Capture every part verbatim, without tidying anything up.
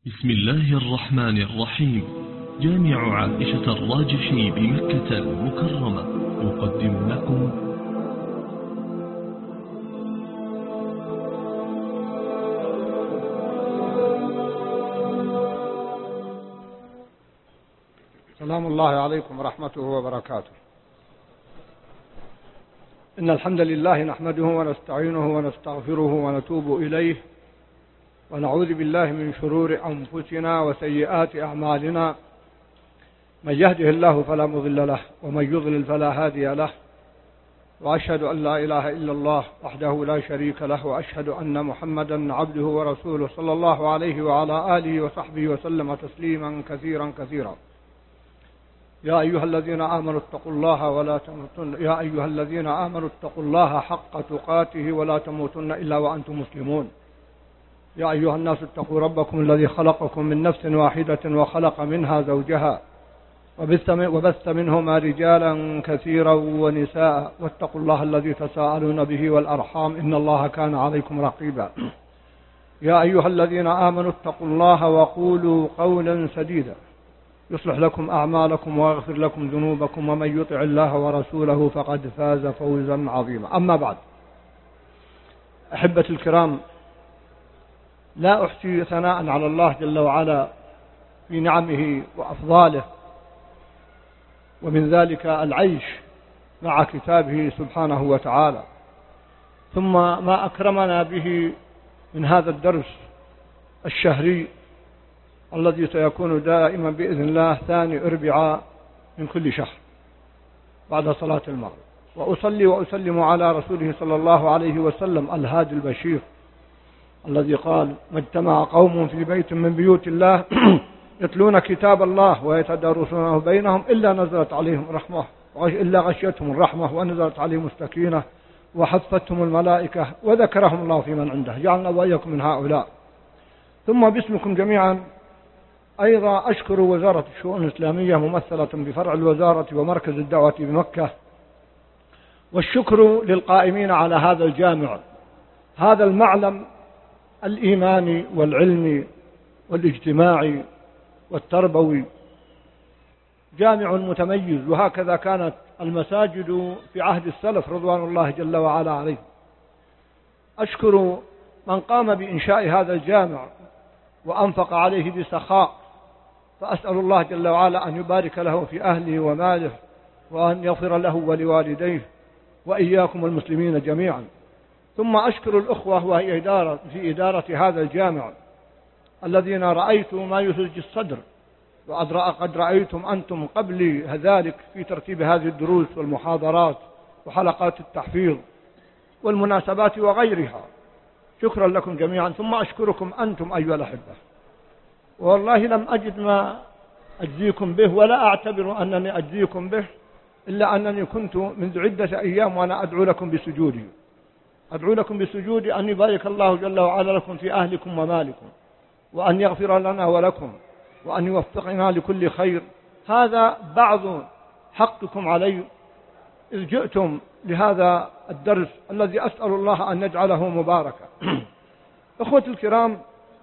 بسم الله الرحمن الرحيم. جامع عائشة الراجحي بمكة المكرمة يقدم لكم سلام الله عليكم ورحمته وبركاته. إن الحمد لله نحمده ونستعينه ونستغفره ونتوب إليه، ونعوذ بالله من شرور أنفسنا وسيئات أعمالنا. من يهده الله فلا مضل له، ومن يضلل فلا هادي له، وأشهد أن لا إله إلا الله وحده لا شريك له، وأشهد أن محمدا عبده ورسوله صلى الله عليه وعلى آله وصحبه وسلم تسليما كثيرا كثيرا. يا أيها الذين آمنوا اتقوا الله ولا تموتن يا أيها الذين آمنوا اتقوا الله حق تقاته ولا تموتن إلا وأنتم مسلمون. يا أيها الناس اتقوا ربكم الذي خلقكم من نفس واحدة وخلق منها زوجها وبث منهما رجالا كثيرا ونساء، واتقوا الله الذي تساءلون به والأرحام إن الله كان عليكم رقيبا. يا أيها الذين آمنوا اتقوا الله وقولوا قولا سديدا يصلح لكم أعمالكم ويغفر لكم ذنوبكم، ومن يطع الله ورسوله فقد فاز فوزا عظيما. أما بعد، أحبة الكرام، لا أحصي ثناء على الله جل وعلا في نعمه وأفضاله، ومن ذلك العيش مع كتابه سبحانه وتعالى، ثم ما أكرمنا به من هذا الدرس الشهري الذي سيكون دائما بإذن الله ثاني أربعاء من كل شهر بعد صلاة المغرب. وأصلي وأسلم على رسوله صلى الله عليه وسلم الهادي البشير الذي قال: ما اجتمع قوم في بيت من بيوت الله يتلون كتاب الله ويتدارسونه بينهم إلا نزلت عليهم رحمة إلا غشيتهم الرحمة ونزلت عليهم السكينة وحفتهم الملائكة وذكرهم الله في من عنده. جعلنا وإياكم من هؤلاء. ثم باسمكم جميعا أيضا أشكر وزارة الشؤون الإسلامية ممثلة بفرع الوزارة ومركز الدعوة بمكة، والشكر للقائمين على هذا الجامع، هذا المعلم الإيماني والعلمي والاجتماعي والتربوي، جامع متميز. وهكذا كانت المساجد في عهد السلف رضوان الله جل وعلا عليه. أشكر من قام بإنشاء هذا الجامع وأنفق عليه بسخاء، فأسأل الله جل وعلا أن يبارك له في أهله وماله، وأن يغفر له ولوالديه وإياكم المسلمين جميعا. ثم أشكر الأخوة وهي إدارة في إدارة هذا الجامع الذين رأيت ما يثلج الصدر، وقد رأيتم أنتم قبل ذلك في ترتيب هذه الدروس والمحاضرات وحلقات التحفيظ والمناسبات وغيرها. شكرا لكم جميعا. ثم أشكركم أنتم أيها الأحبة، والله لم أجد ما أجزيكم به، ولا أعتبر أنني أجزيكم به، إلا أنني كنت منذ عدة أيام وأنا أدعو لكم بسجودي أدعو لكم بسجودي أن يبارك الله جل وعلا لكم في أهلكم ومالكم، وأن يغفر لنا ولكم، وأن يوفقنا لكل خير. هذا بعض حقكم علي إذ جئتم لهذا الدرس الذي أسأل الله أن يجعله مباركا. أخوتي الكرام،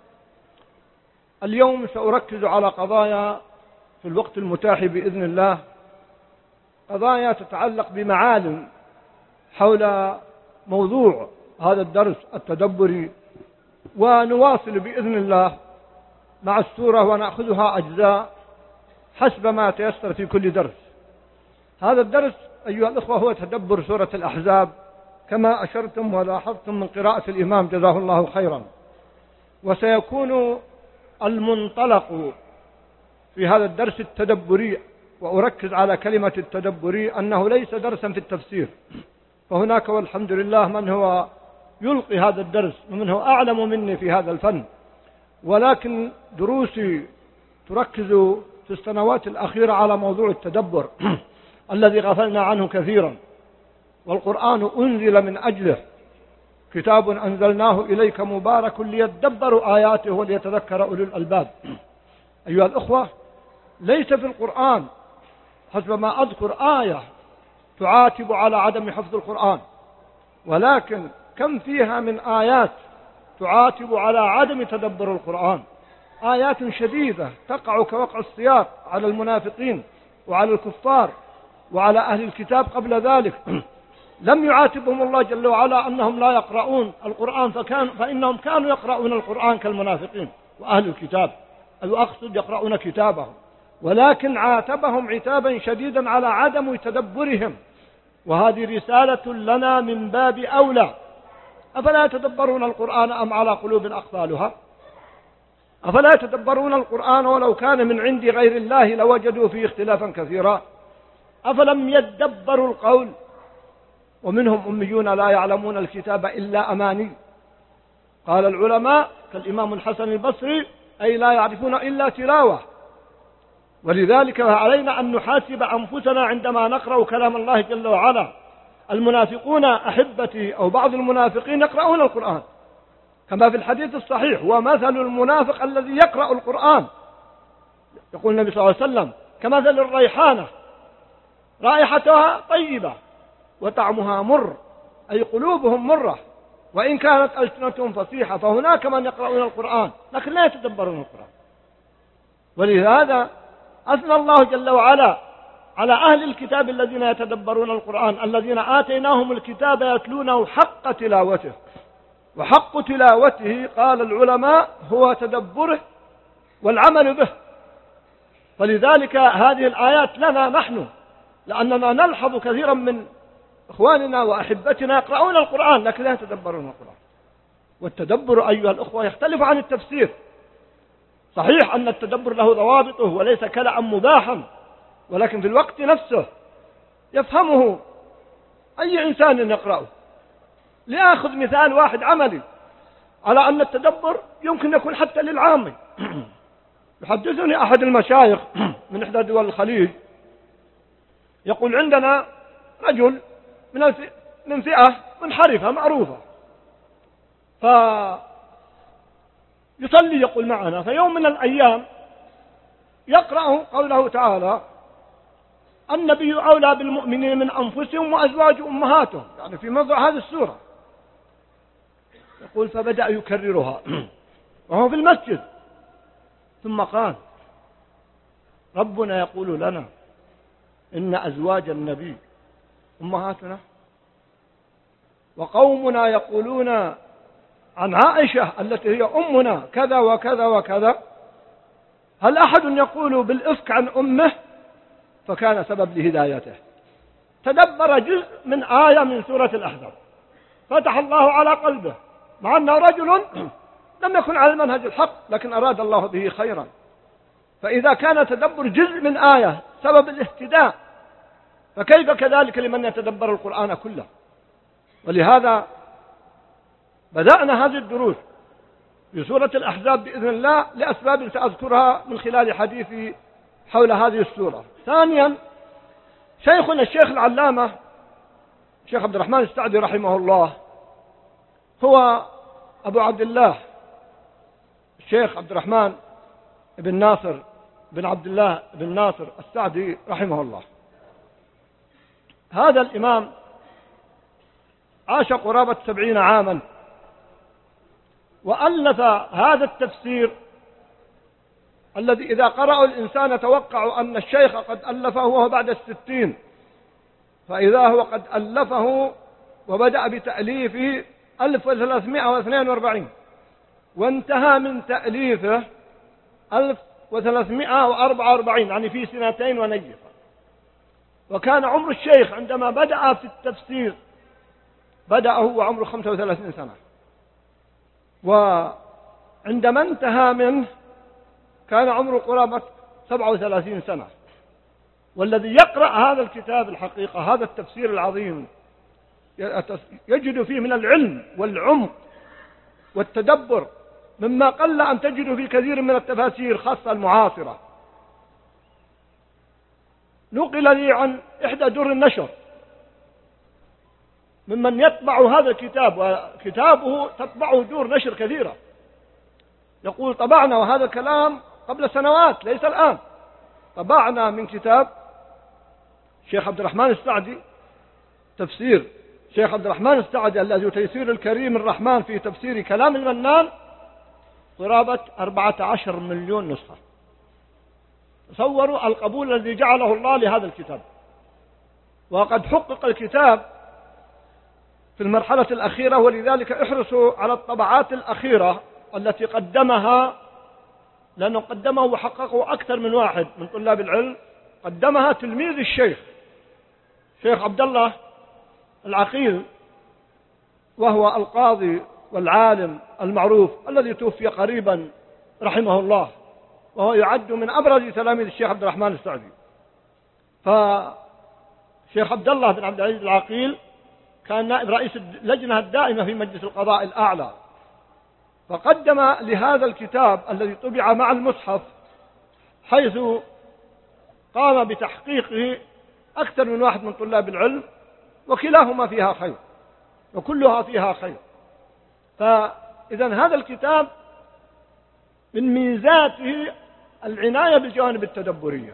اليوم سأركز على قضايا في الوقت المتاح بإذن الله، قضايا تتعلق بمعالم حول موضوع هذا الدرس التدبري، ونواصل بإذن الله مع السورة ونأخذها أجزاء حسب ما تيسر في كل درس. هذا الدرس أيها الأخوة هو تدبر سورة الأحزاب كما أشرتم ولاحظتم من قراءة الإمام جزاه الله خيرا. وسيكون المنطلق في هذا الدرس التدبري، وأركز على كلمة التدبري أنه ليس درسا في التفسير، فهناك والحمد لله من هو يلقي هذا الدرس ومن هو أعلم مني في هذا الفن، ولكن دروسي تركز في السنوات الأخيرة على موضوع التدبر الذي غفلنا عنه كثيرا. والقرآن أنزل من أجله، كتاب أنزلناه إليك مبارك ليدبروا آياته وليتذكر أولو الألباب. أيها الأخوة، ليس في القرآن حسب ما أذكر آية تعاتب على عدم حفظ القرآن، ولكن كم فيها من آيات تعاتب على عدم تدبر القرآن. آيات شديدة تقع كوقع السياط على المنافقين وعلى الكفار وعلى أهل الكتاب قبل ذلك. لم يعاتبهم الله جل وعلا أنهم لا يقرؤون القرآن، فكان فإنهم كانوا يقرؤون القرآن كالمنافقين وأهل الكتاب، أو أقصد يقرؤون كتابهم، ولكن عاتبهم عتابا شديدا على عدم تدبرهم، وهذه رسالة لنا من باب أولى. أفلا يتدبرون القرآن أم على قلوب أقفالها؟ أفلا يتدبرون القرآن ولو كان من عند غير الله لوجدوا فيه اختلافا كثيرا؟ أفلم يدبروا القول؟ ومنهم أميون لا يعلمون الكتاب إلا أماني. قال العلماء كالإمام الحسن البصري أي لا يعرفون إلا تلاوة. ولذلك علينا أن نحاسب أنفسنا عندما نقرأ كلام الله جل وعلا. المنافقون أحبتي أو بعض المنافقين يقرؤون القرآن كما في الحديث الصحيح: ومثل المنافق الذي يقرأ القرآن، يقول النبي صلى الله عليه وسلم: كمثل الريحانة رائحتها طيبة وطعمها مر، أي قلوبهم مرة وإن كانت ألسنتهم فصيحة. فهناك من يقرؤون القرآن لكن لا يتدبرون القرآن. ولهذا أثنى الله جل وعلا على أهل الكتاب الذين يتدبرون القرآن، الذين آتيناهم الكتاب يتلونه حق تلاوته. وحق تلاوته قال العلماء هو تدبره والعمل به. فلذلك هذه الآيات لنا نحن، لأننا نلحظ كثيرا من إخواننا وأحبتنا يقرؤون القرآن لكن لا يتدبرون القرآن. والتدبر أيها الأخوة يختلف عن التفسير. صحيح أن التدبر له ضوابطه وليس كلأ مباحا، ولكن في الوقت نفسه يفهمه أي إنسان يقرأه. لأخذ مثال واحد عملي على أن التدبر يمكن يكون حتى للعامي. يحدثني أحد المشايخ من إحدى دول الخليج يقول: عندنا رجل من من فئة منحرفة معروفة، فيصلي يقول معنا، في يوم من الأيام يقرأ قوله تعالى: النبي أولى بالمؤمنين من أنفسهم وأزواج أمهاتهم، يعني في موضع هذه السورة. يقول: فبدأ يكررها وهو في المسجد، ثم قال: ربنا يقول لنا إن أزواج النبي أمهاتنا، وقومنا يقولون عن عائشة التي هي أمنا كذا وكذا وكذا، هل أحد يقول بالإفك عن أمه؟ فكان سبب لهدايته. تدبر جزء من آية من سورة الأحزاب، فتح الله على قلبه، مع أنه رجل لم يكن على المنهج الحق لكن أراد الله به خيرا. فإذا كان تدبر جزء من آية سبب الاهتداء، فكيف كذلك لمن يتدبر القرآن كله؟ ولهذا بدأنا هذه الدروس في سورة الأحزاب بإذن الله لأسباب سأذكرها من خلال حديثي حول هذه السورة. ثانيا، شيخنا الشيخ العلامة الشيخ عبد الرحمن السعدي رحمه الله هو أبو عبد الله الشيخ عبد الرحمن بن ناصر بن عبد الله بن ناصر السعدي رحمه الله. هذا الإمام عاش قرابة سبعين عاما، وألف هذا التفسير الذي إذا قرأه الإنسان توقع أن الشيخ قد ألفه وهو بعد الستين، فإذا هو قد ألفه وبدأ بتأليفه ألف وثلاثمائة واثنين وأربعين، وانتهى من تأليفه ألف وثلاثمائة وأربعة وأربعين، يعني في سنتين ونيفة. وكان عمر الشيخ عندما بدأ في التفسير بدأ هو عمره خمسة وثلاثين سنة، وعندما انتهى منه كان عمره قرابة سبعة وثلاثين سنة. والذي يقرأ هذا الكتاب الحقيقة، هذا التفسير العظيم، يجد فيه من العلم والعمق والتدبر مما قل أن تجد في كثير من التفاسير خاصة المعاصرة. نقل لي عن إحدى دور النشر ممن يطبع هذا الكتاب، وكتابه تطبعه دور نشر كثيرة، يقول: طبعنا، وهذا كلام قبل سنوات ليس الآن، طبعنا من كتاب شيخ عبد الرحمن السعدي، تفسير شيخ عبد الرحمن السعدي الذي تيسير الكريم الرحمن في تفسير كلام المنان، قرابة أربعة عشر مليون نسخة. تصوروا القبول الذي جعله الله لهذا الكتاب. وقد حقق الكتاب في المرحلة الأخيرة، ولذلك احرصوا على الطبعات الأخيرة التي قدمها، لأنه قدمه وحققه أكثر من واحد من طلاب العلم. قدمها تلميذ الشيخ شيخ عبد الله العقيل، وهو القاضي والعالم المعروف الذي توفي قريبا رحمه الله، وهو يعد من أبرز تلاميذ الشيخ عبد الرحمن السعدي. فشيخ عبد الله بن عبد العزيز العقيل كان نائب رئيس اللجنة الدائمة في مجلس القضاء الأعلى، فقدم لهذا الكتاب الذي طبع مع المصحف، حيث قام بتحقيقه أكثر من واحد من طلاب العلم، وكلاهما فيها خير وكلها فيها خير. فإذا هذا الكتاب من ميزاته العناية بالجوانب التدبرية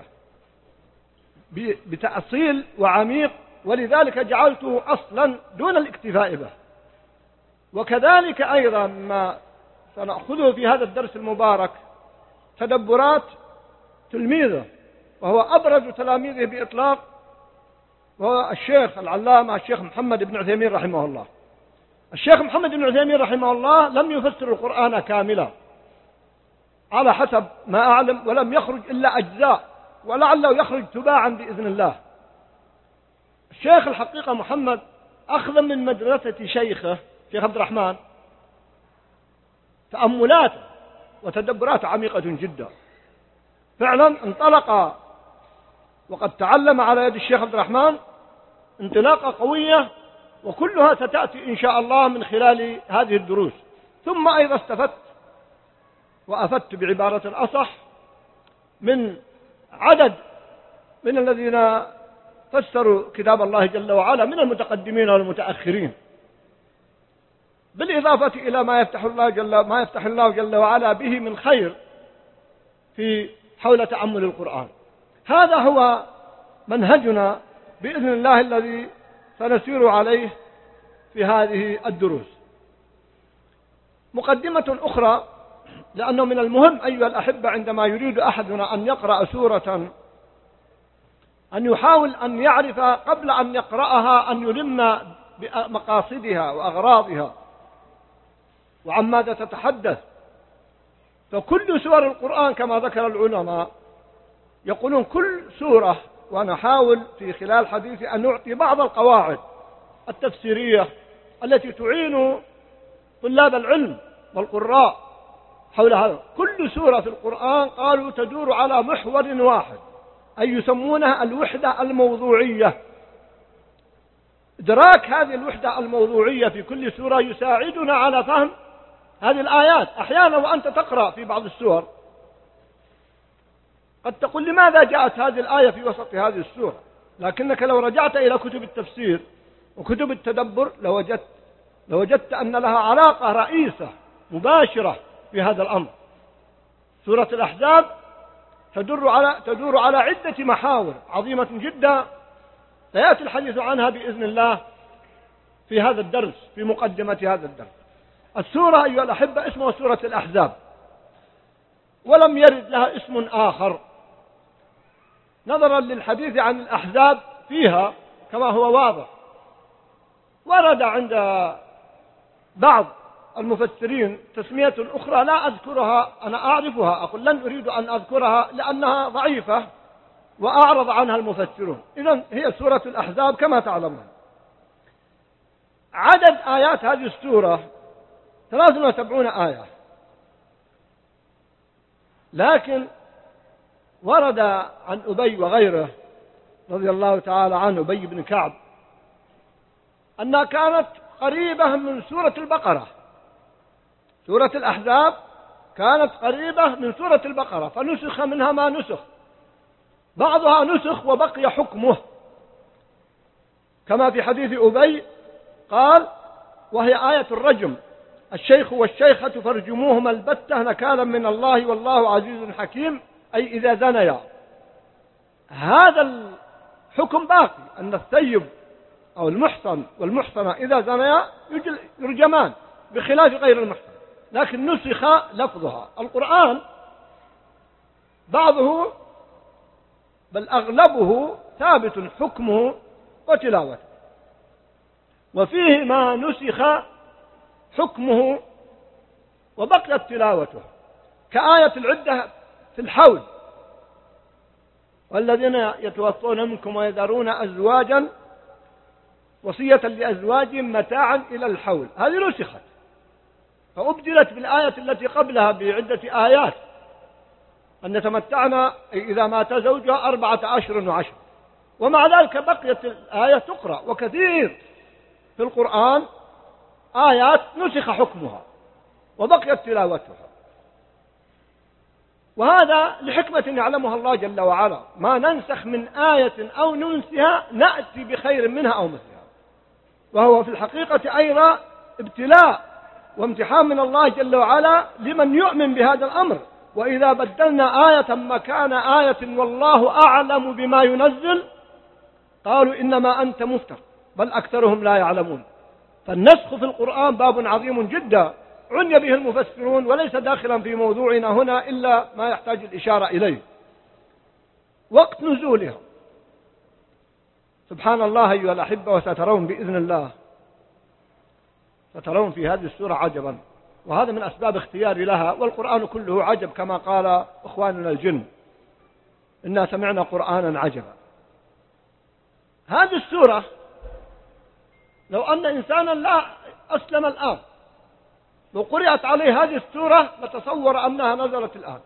بتأصيل وعميق، ولذلك جعلته أصلا دون الاكتفاء به. وكذلك أيضا ما سنأخذه في هذا الدرس المبارك تدبرات تلميذه، وهو أبرز تلاميذه بإطلاق، وهو الشيخ العلامة الشيخ محمد بن عثيمين رحمه الله. الشيخ محمد بن عثيمين رحمه الله لم يفسر القرآن كاملا على حسب ما أعلم، ولم يخرج إلا أجزاء، ولعله يخرج تباعا بإذن الله. الشيخ الحقيقة محمد أخذ من مدرسة شيخه شيخ عبد الرحمن تأملات وتدبرات عميقة جدا. فعلا انطلق وقد تعلم على يد الشيخ عبد الرحمن انطلاقة قوية، وكلها ستأتي إن شاء الله من خلال هذه الدروس. ثم أيضا استفدت وأفدت بعبارة أصح من عدد من الذين فسروا كتاب الله جل وعلا من المتقدمين والمتأخرين، بالإضافة إلى ما يفتح الله جل ما يفتح الله جل وعلا به من خير في حول تأمل القرآن. هذا هو منهجنا بإذن الله الذي سنسير عليه في هذه الدروس. مقدمة أخرى، لأنه من المهم أيها الأحبة عندما يريد أحدنا أن يقرأ سورة أن يحاول أن يعرف قبل أن يقرأها، أن يلم بمقاصدها وأغراضها وعن ماذا تتحدث. فكل سور القرآن كما ذكر العلماء يقولون كل سورة، وأنا أحاول في خلال حديثي أن أعطي بعض القواعد التفسيرية التي تعين طلاب العلم والقراء حول هذا. كل سورة في القرآن قالوا تدور على محور واحد، أي يسمونها الوحدة الموضوعية. إدراك هذه الوحدة الموضوعية في كل سورة يساعدنا على فهم هذه الآيات. أحيانا وأنت تقرأ في بعض السور قد تقول لماذا جاءت هذه الآية في وسط هذه السورة، لكنك لو رجعت إلى كتب التفسير وكتب التدبر لوجدت لوجدت أن لها علاقة رئيسة مباشرة في هذا الأمر. سورة الأحزاب تدور على تدور على عدة محاور عظيمة جدا، سيأتي الحديث عنها بإذن الله في هذا الدرس، في مقدمة هذا الدرس. السورة أيها الأحبة اسمها سورة الأحزاب، ولم يرد لها اسم آخر نظرا للحديث عن الأحزاب فيها كما هو واضح. ورد عند بعض المفسرين تسمية أخرى لا أذكرها، أنا أعرفها، أقول لن أريد أن أذكرها لأنها ضعيفة وأعرض عنها المفسرون. إذن هي سورة الأحزاب كما تعلمون. عدد آيات هذه السورة ثلاث وسبعون آية، لكن ورد عن أبي وغيره رضي الله تعالى عنه، أبي بن كعب، أنها كانت قريبة من سورة البقرة. سورة الأحزاب كانت قريبة من سورة البقرة، فنسخ منها ما نسخ، بعضها نسخ وبقي حكمه، كما في حديث أبي قال: وهي آية الرجم، الشيخ والشيخة فارجموهما البتة نكالا من الله والله عزيز حكيم، أي إذا زنيا. هذا الحكم باقي، أن الثيب أو المحصن والمحصنة إذا زنيا يرجمان، بخلاف غير المحصن. لكن نسخ لفظها. القرآن بعضه بل أغلبه ثابت حكمه وتلاوته، وفيه ما نسخ حكمه وبقيت تلاوته، كآية العدة في الحول: والذين يتوفون منكم ويذرون أزواجا وصية لأزواجهم متاعا إلى الحول. هذه نسخت فأبدلت بالآية التي قبلها بعدة آيات: أن يتمتعن إذا مات زوجها أربعة أشهر وعشر. ومع ذلك بقيت الآية تقرأ. وكثير في القرآن آيات نسخ حكمها وبقيت تلاوتها، وهذا لحكمة يعلمها الله جل وعلا: ما ننسخ من آية أو ننسها نأتي بخير منها أو مثلها. وهو في الحقيقة أيضا ابتلاء وامتحان من الله جل وعلا لمن يؤمن بهذا الأمر. وإذا بدلنا آية مكان آية والله أعلم بما ينزل قالوا إنما أنت مفتر بل أكثرهم لا يعلمون. فالنسخ في القرآن باب عظيم جدا عني به المفسرون، وليس داخلا في موضوعنا هنا إلا ما يحتاج الإشارة إليه. وقت نزولها سبحان الله أيها الأحبة، وسترون بإذن الله سترون في هذه السورة عجبا، وهذا من أسباب اختياري لها. والقرآن كله عجب كما قال إخواننا الجن: إنا سمعنا قرآنا عجبا. هذه السورة لو أن إنسانا لا أسلم الآن لو قرأت عليه هذه السورة لتصور أنها نزلت الآن.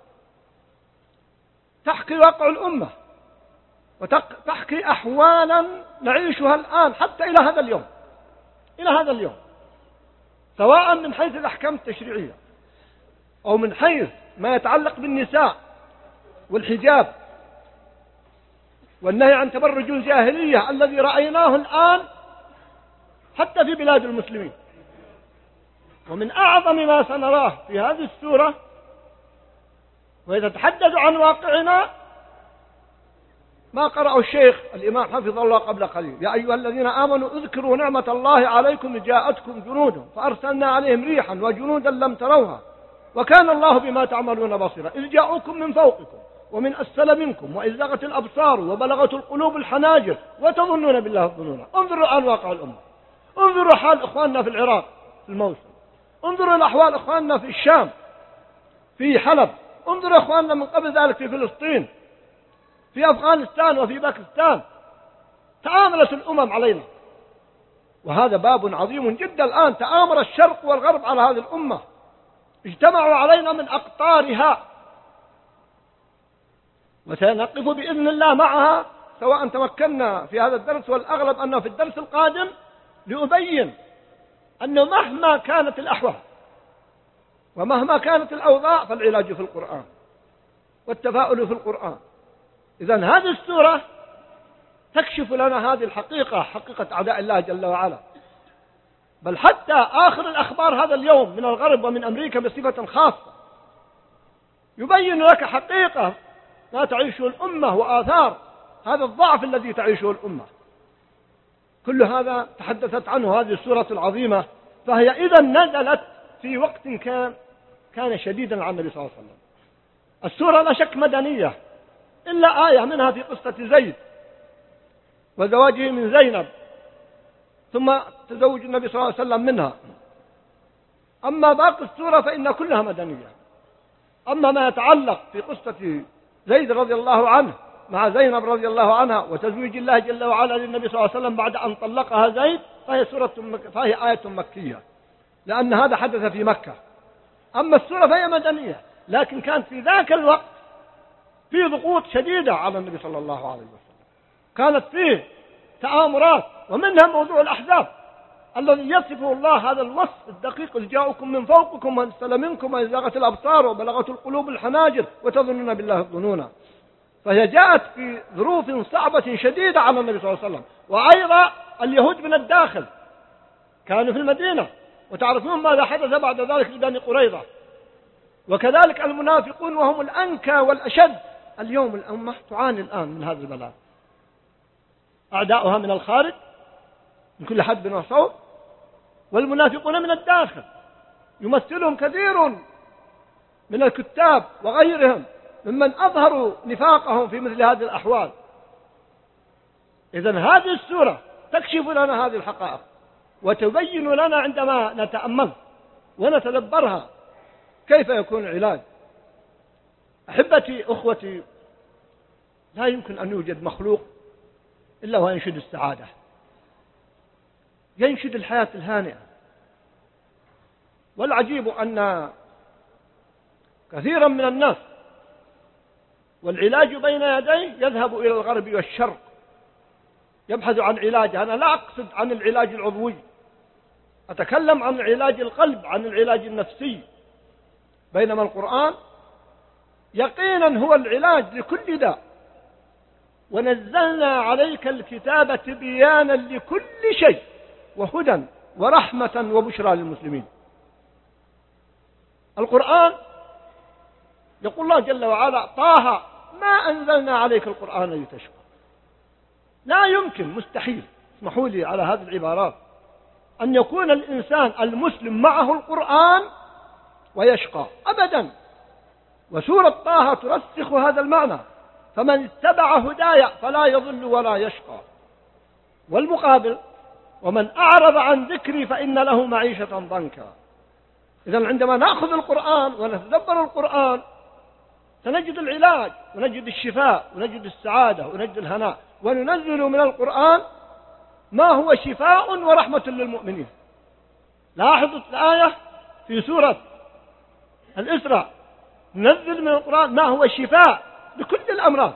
تحكي واقع الأمة وتحكي أحوالا نعيشها الآن حتى إلى هذا اليوم إلى هذا اليوم سواء من حيث الأحكام التشريعية أو من حيث ما يتعلق بالنساء والحجاب والنهي عن تبرج الجاهلية الذي رأيناه الآن حتى في بلاد المسلمين. ومن أعظم ما سنراه في هذه السورة وإذا تحدث عن واقعنا ما قرأه الشيخ الإمام حفظه الله قبل قليل: يا أيها الذين آمنوا اذكروا نعمة الله عليكم إذ جاءتكم جنود فأرسلنا عليهم ريحا وجنودا لم تروها وكان الله بما تعملون بصيرا إذ جاءوكم من فوقكم ومن أسفل منكم وإذ زاغت الأبصار وبلغت القلوب الحناجر وتظنون بالله الظنون. انظروا الآن واقع الأمة، انظروا حال إخواننا في العراق في الموصل، انظروا الأحوال إخواننا في الشام في حلب، انظروا إخواننا من قبل ذلك في فلسطين في أفغانستان وفي باكستان. تآمرت الأمم علينا، وهذا باب عظيم جدا. الآن تآمر الشرق والغرب على هذه الأمة، اجتمعوا علينا من أقطارها، وسنقف بإذن الله معها سواء تمكنا في هذا الدرس، والأغلب أنه في الدرس القادم لأبين أنه مهما كانت الأحوال ومهما كانت الأوضاع فالعلاج في القرآن والتفاؤل في القرآن. إذن هذه السورة تكشف لنا هذه الحقيقة، حقيقة أعداء الله جل وعلا. بل حتى آخر الأخبار هذا اليوم من الغرب ومن أمريكا بصفة خاصة يبين لك حقيقة ما تعيشه الأمة وآثار هذا الضعف الذي تعيشه الأمة. كل هذا تحدثت عنه هذه السورة العظيمة، فهي إذا نزلت في وقت كان كان شديدا على النبي صلى الله عليه وسلم. السورة لا شك مدنية إلا آية منها في قصة زيد وزواجه من زينب ثم تزوج النبي صلى الله عليه وسلم منها. أما باقي السورة فإن كلها مدنية. أما ما يتعلق في قصة زيد رضي الله عنه مع زينب رضي الله عنها وتزويج الله جل وعلا للنبي صلى الله عليه وسلم بعد أن طلقها زيد فهي, سورة مك... فهي آية مكية لأن هذا حدث في مكة. أما السورة فهي مدنية، لكن كانت في ذاك الوقت في ضغوط شديدة على النبي صلى الله عليه وسلم، كانت فيه تآمرات، ومنها موضوع الأحزاب الذي يصفه الله هذا الوصف الدقيق: إذ جاءكم من فوقكم وأسفل منكم وإذ زاغت الأبصار وبلغت القلوب الحناجر وتظنون بالله الظنون. فهي جاءت في ظروف صعبة شديدة على النبي صلى الله عليه وسلم. وأيضا اليهود من الداخل كانوا في المدينة، وتعرفون ماذا حدث بعد ذلك لبني قريظة، وكذلك المنافقون وهم الأنكى والأشد. اليوم الأمة تعاني الآن من هذا البلاء، أعداؤها من الخارج من كل حدب وصوب، والمنافقون من الداخل يمثلهم كثير من الكتاب وغيرهم ممن أظهروا نفاقهم في مثل هذه الأحوال. إذن هذه السورة تكشف لنا هذه الحقائق وتبين لنا عندما نتأمل ونتدبرها كيف يكون العلاج. أحبتي أخوتي، لا يمكن أن يوجد مخلوق إلا وينشد السعادة، ينشد الحياة الهانئة. والعجيب أن كثيرا من الناس والعلاج بين يديه يذهب إلى الغرب والشرق يبحث عن علاج. أنا لا أقصد عن العلاج العضوي، أتكلم عن علاج القلب، عن العلاج النفسي، بينما القرآن يقينا هو العلاج لكل داء. ونزلنا عليك الكتاب تبيانا لكل شيء وهدى ورحمة وبشرى للمسلمين. القرآن يقول الله جل وعلا: طه ما أنزلنا عليك القرآن لتشقى. لا يمكن، مستحيل، اسمحوا لي على هذه العبارات، أن يكون الإنسان المسلم معه القرآن ويشقى أبدا. وسورة طه ترسخ هذا المعنى: فمن اتبع هدايا فلا يضل ولا يشقى. والمقابل: ومن أعرض عن ذكري فإن له معيشة ضنكا. إذن عندما نأخذ القرآن ونتدبر القرآن سنجد العلاج ونجد الشفاء ونجد السعادة ونجد الهناء. وننزل من القرآن ما هو شفاء ورحمة للمؤمنين. لاحظوا الآية في سورة الإسراء: ننزل من القرآن ما هو شفاء لكل الأمراض،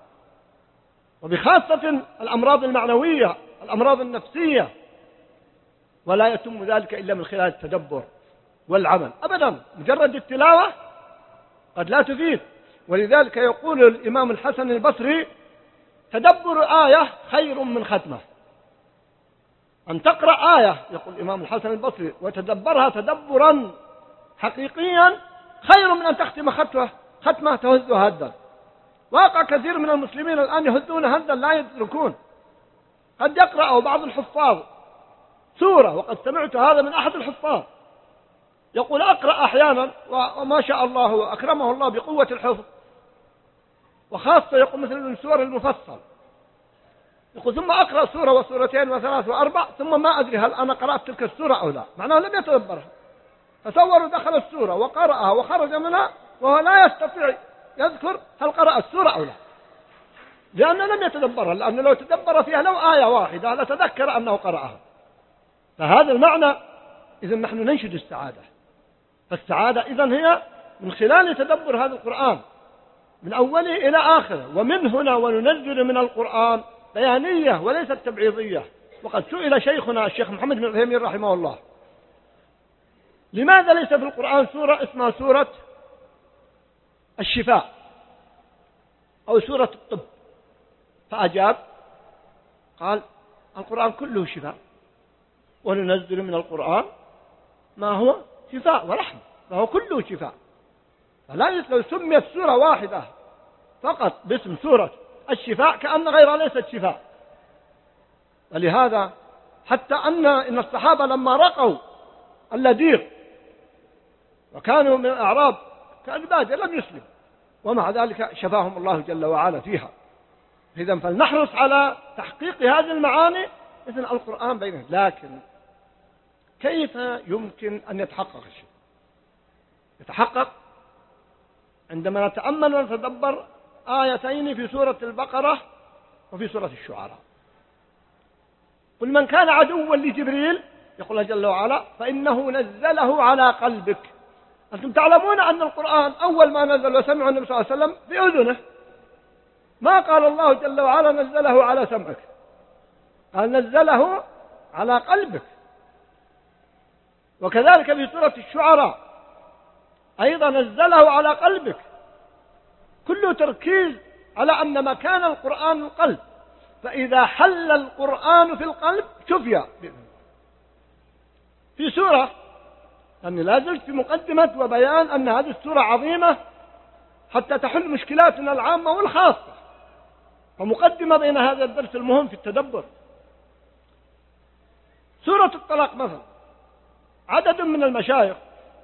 وبخاصة الأمراض المعنوية، الأمراض النفسية. ولا يتم ذلك إلا من خلال التدبر والعمل أبدا. مجرد التلاوة قد لا تفيد. ولذلك يقول الإمام الحسن البصري: تدبر آية خير من ختمة. أن تقرأ آية، يقول الإمام الحسن البصري، وتدبرها تدبرا حقيقيا خير من أن تختم ختمة ختمة تهز هدا. واقع كثير من المسلمين الآن يهزون هدا لا يدركون. قد يقرأ بعض الحفاظ سورة، وقد سمعت هذا من أحد الحفاظ، يقول: أقرأ أحيانا وما شاء الله وأكرمه الله بقوة الحفظ، وخاصة يقول مثل من سور المفصل، يقول ثم أقرأ سورة وسورتين وثلاث وأربع ثم ما أدري هل أنا قرأت تلك السورة أو لا، معناه لم يتدبرها. تصوروا دخل السورة وقرأها وخرج منها وهو لا يستطيع يذكر هل قرأ السورة أو لا، لأنه لم يتدبرها. لأنه لو تدبر فيها لو آية واحدة لتذكر أنه قرأها. فهذا المعنى. إذن نحن ننشد السعادة. فالسعادة إذن هي من خلال تدبر هذا القرآن من أوله إلى آخره. ومن هنا وننزل من القرآن بيانية وليست تبعيضية. وقد سئل شيخنا الشيخ محمد بن عثيمين رحمه الله: لماذا ليس في القرآن سورة اسمها سورة الشفاء أو سورة الطب؟ فأجاب قال: القرآن كله شفاء، وننزل من القرآن ما هو شفاء ورحمة، فهو كله شفاء. فلا لو سميت سورة واحدة فقط باسم سورة الشفاء كأن غيرها ليست شفاء. ولهذا حتى أن إن الصحابة لما رقوا اللديغ وكانوا من الأعراب كالبادية لم يسلم، ومع ذلك شفاهم الله جل وعلا فيها. إذن فلنحرص على تحقيق هذه المعاني مثل القرآن بينه. لكن كيف يمكن أن يتحقق الشيء؟ يتحقق عندما نتأمل ونتدبر آيتين في سورة البقرة وفي سورة الشعراء. قل من كان عدوا لجبريل، يقول الله جل وعلا: فإنه نزله على قلبك. أنتم تعلمون أن القرآن أول ما نزل وسمعه النبي صلى الله عليه وسلم في أذنه، ما قال الله جل وعلا نزله على سمعك، قال نزله على قلبك. وكذلك في سورة الشعراء أيضا نزله على قلبك. كله تركيز على أن مكان القرآن القلب، فإذا حل القرآن في القلب شفي. في سورة أني لا زلت في مقدمة وبيان أن هذه السورة عظيمة حتى تحل مشكلاتنا العامة والخاصة، ومقدمة بين هذا الدرس المهم في التدبر. سورة الطلاق مثلا، عدد من المشايخ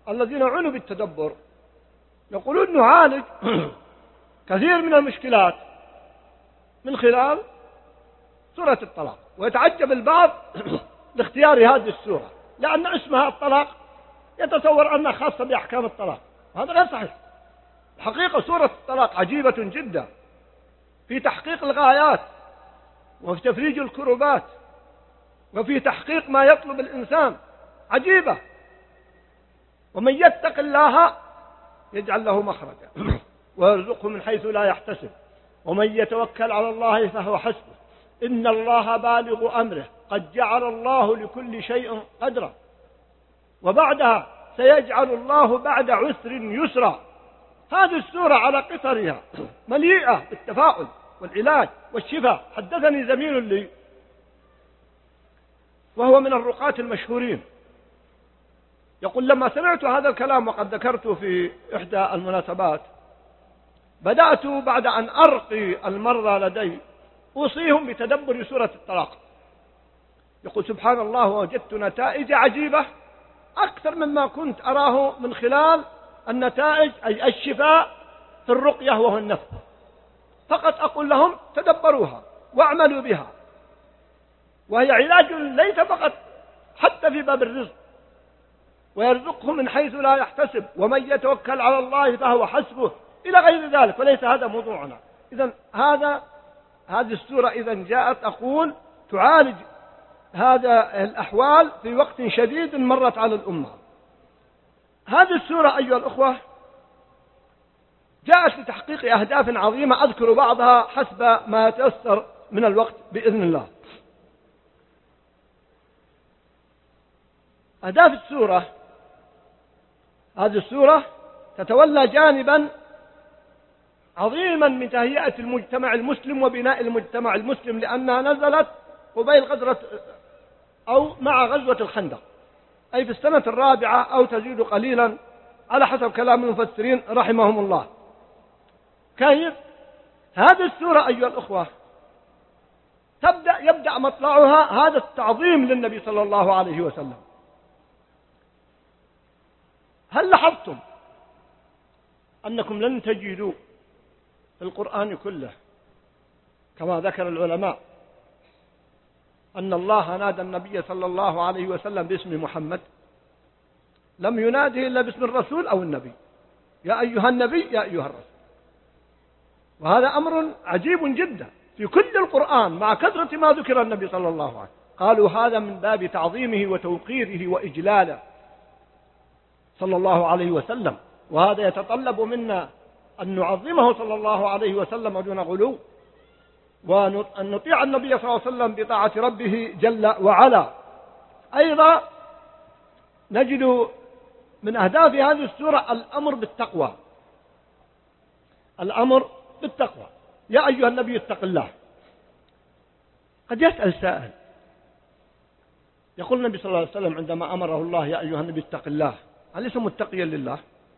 الذين عنوا بالتدبر يقولون نعالج كثير من المشكلات من خلال سورة الطلاق، ويتعجب البعض لاختيار هذه السورة لأن اسمها الطلاق يتصور أنها خاصة بأحكام الطلاق، وهذا غير صحيح. الحقيقة سورة الطلاق عجيبة جدا في تحقيق الغايات وفي تفريج الكربات وفي تحقيق ما يطلب الإنسان، عجيبة. ومن يتق الله يجعل له مخرجا ويرزقه من حيث لا يحتسب ومن يتوكل على الله فهو حسبه إن الله بالغ أمره قد جعل الله لكل شيء قدرا. وبعدها سيجعل الله بعد عسر يسرا. هذه السورة على قصرها مليئة بالتفاؤل والعلاج والشفاء. حدثني زميل لي وهو من الرقاة المشهورين يقول لما سمعت هذا الكلام وقد ذكرته في إحدى المناسبات بدأت بعد أن أرقي المرضى لدي أوصيهم بتدبر سورة الطلاق. يقول سبحان الله وجدت نتائج عجيبة أكثر مما كنت أراه من خلال النتائج أي الشفاء في الرقية وهو النفس. فقط أقول لهم تدبروها واعملوا بها، وهي علاج ليس فقط حتى في باب الرزق، ويرزقه من حيث لا يحتسب ومن يتوكل على الله فهو حسبه إلى غير ذلك، وليس هذا موضوعنا. إذن هذا هذه السورة إذا جاءت أقول تعالج هذا الأحوال في وقت شديد مرت على الأمة. هذه السورة أيها الأخوة جاءت لتحقيق أهداف عظيمة أذكر بعضها حسب ما يتيسر من الوقت بإذن الله. أهداف السورة، هذه السورة تتولى جانبا عظيما من تهيئة المجتمع المسلم وبناء المجتمع المسلم، لأنها نزلت قبيل غزوة أو مع غزوة الخندق، أي في السنة الرابعة أو تزيد قليلا على حسب كلام المفسرين رحمهم الله. كيف؟ هذه السورة أيها الأخوة تبدأ يبدأ مطلعها هذا التعظيم للنبي صلى الله عليه وسلم. هل لاحظتم أنكم لن تجدوا في القرآن كله كما ذكر العلماء أن الله نادى النبي صلى الله عليه وسلم باسم محمد؟ لم يناده إلا باسم الرسول أو النبي، يا أيها النبي يا أيها الرسول. وهذا أمر عجيب جدا في كل القرآن مع كثرة ما ذكر النبي صلى الله عليه وسلم. قالوا هذا من باب تعظيمه وتوقيره وإجلاله صلى الله عليه وسلم، وهذا يتطلب منا أن نعظمه صلى الله عليه وسلم دون غلو، وأن نطيع النبي صلى الله عليه وسلم بطاعة ربه جل وعلا. أيضا نجد من أهداف هذه السورة الأمر بالتقوى، الأمر بالتقوى. يا أيها النبي اتق الله. قد يسأل سائل يقول النبي صلى الله عليه وسلم عندما أمره الله يا أيها النبي اتق الله أليس متقيا لله؟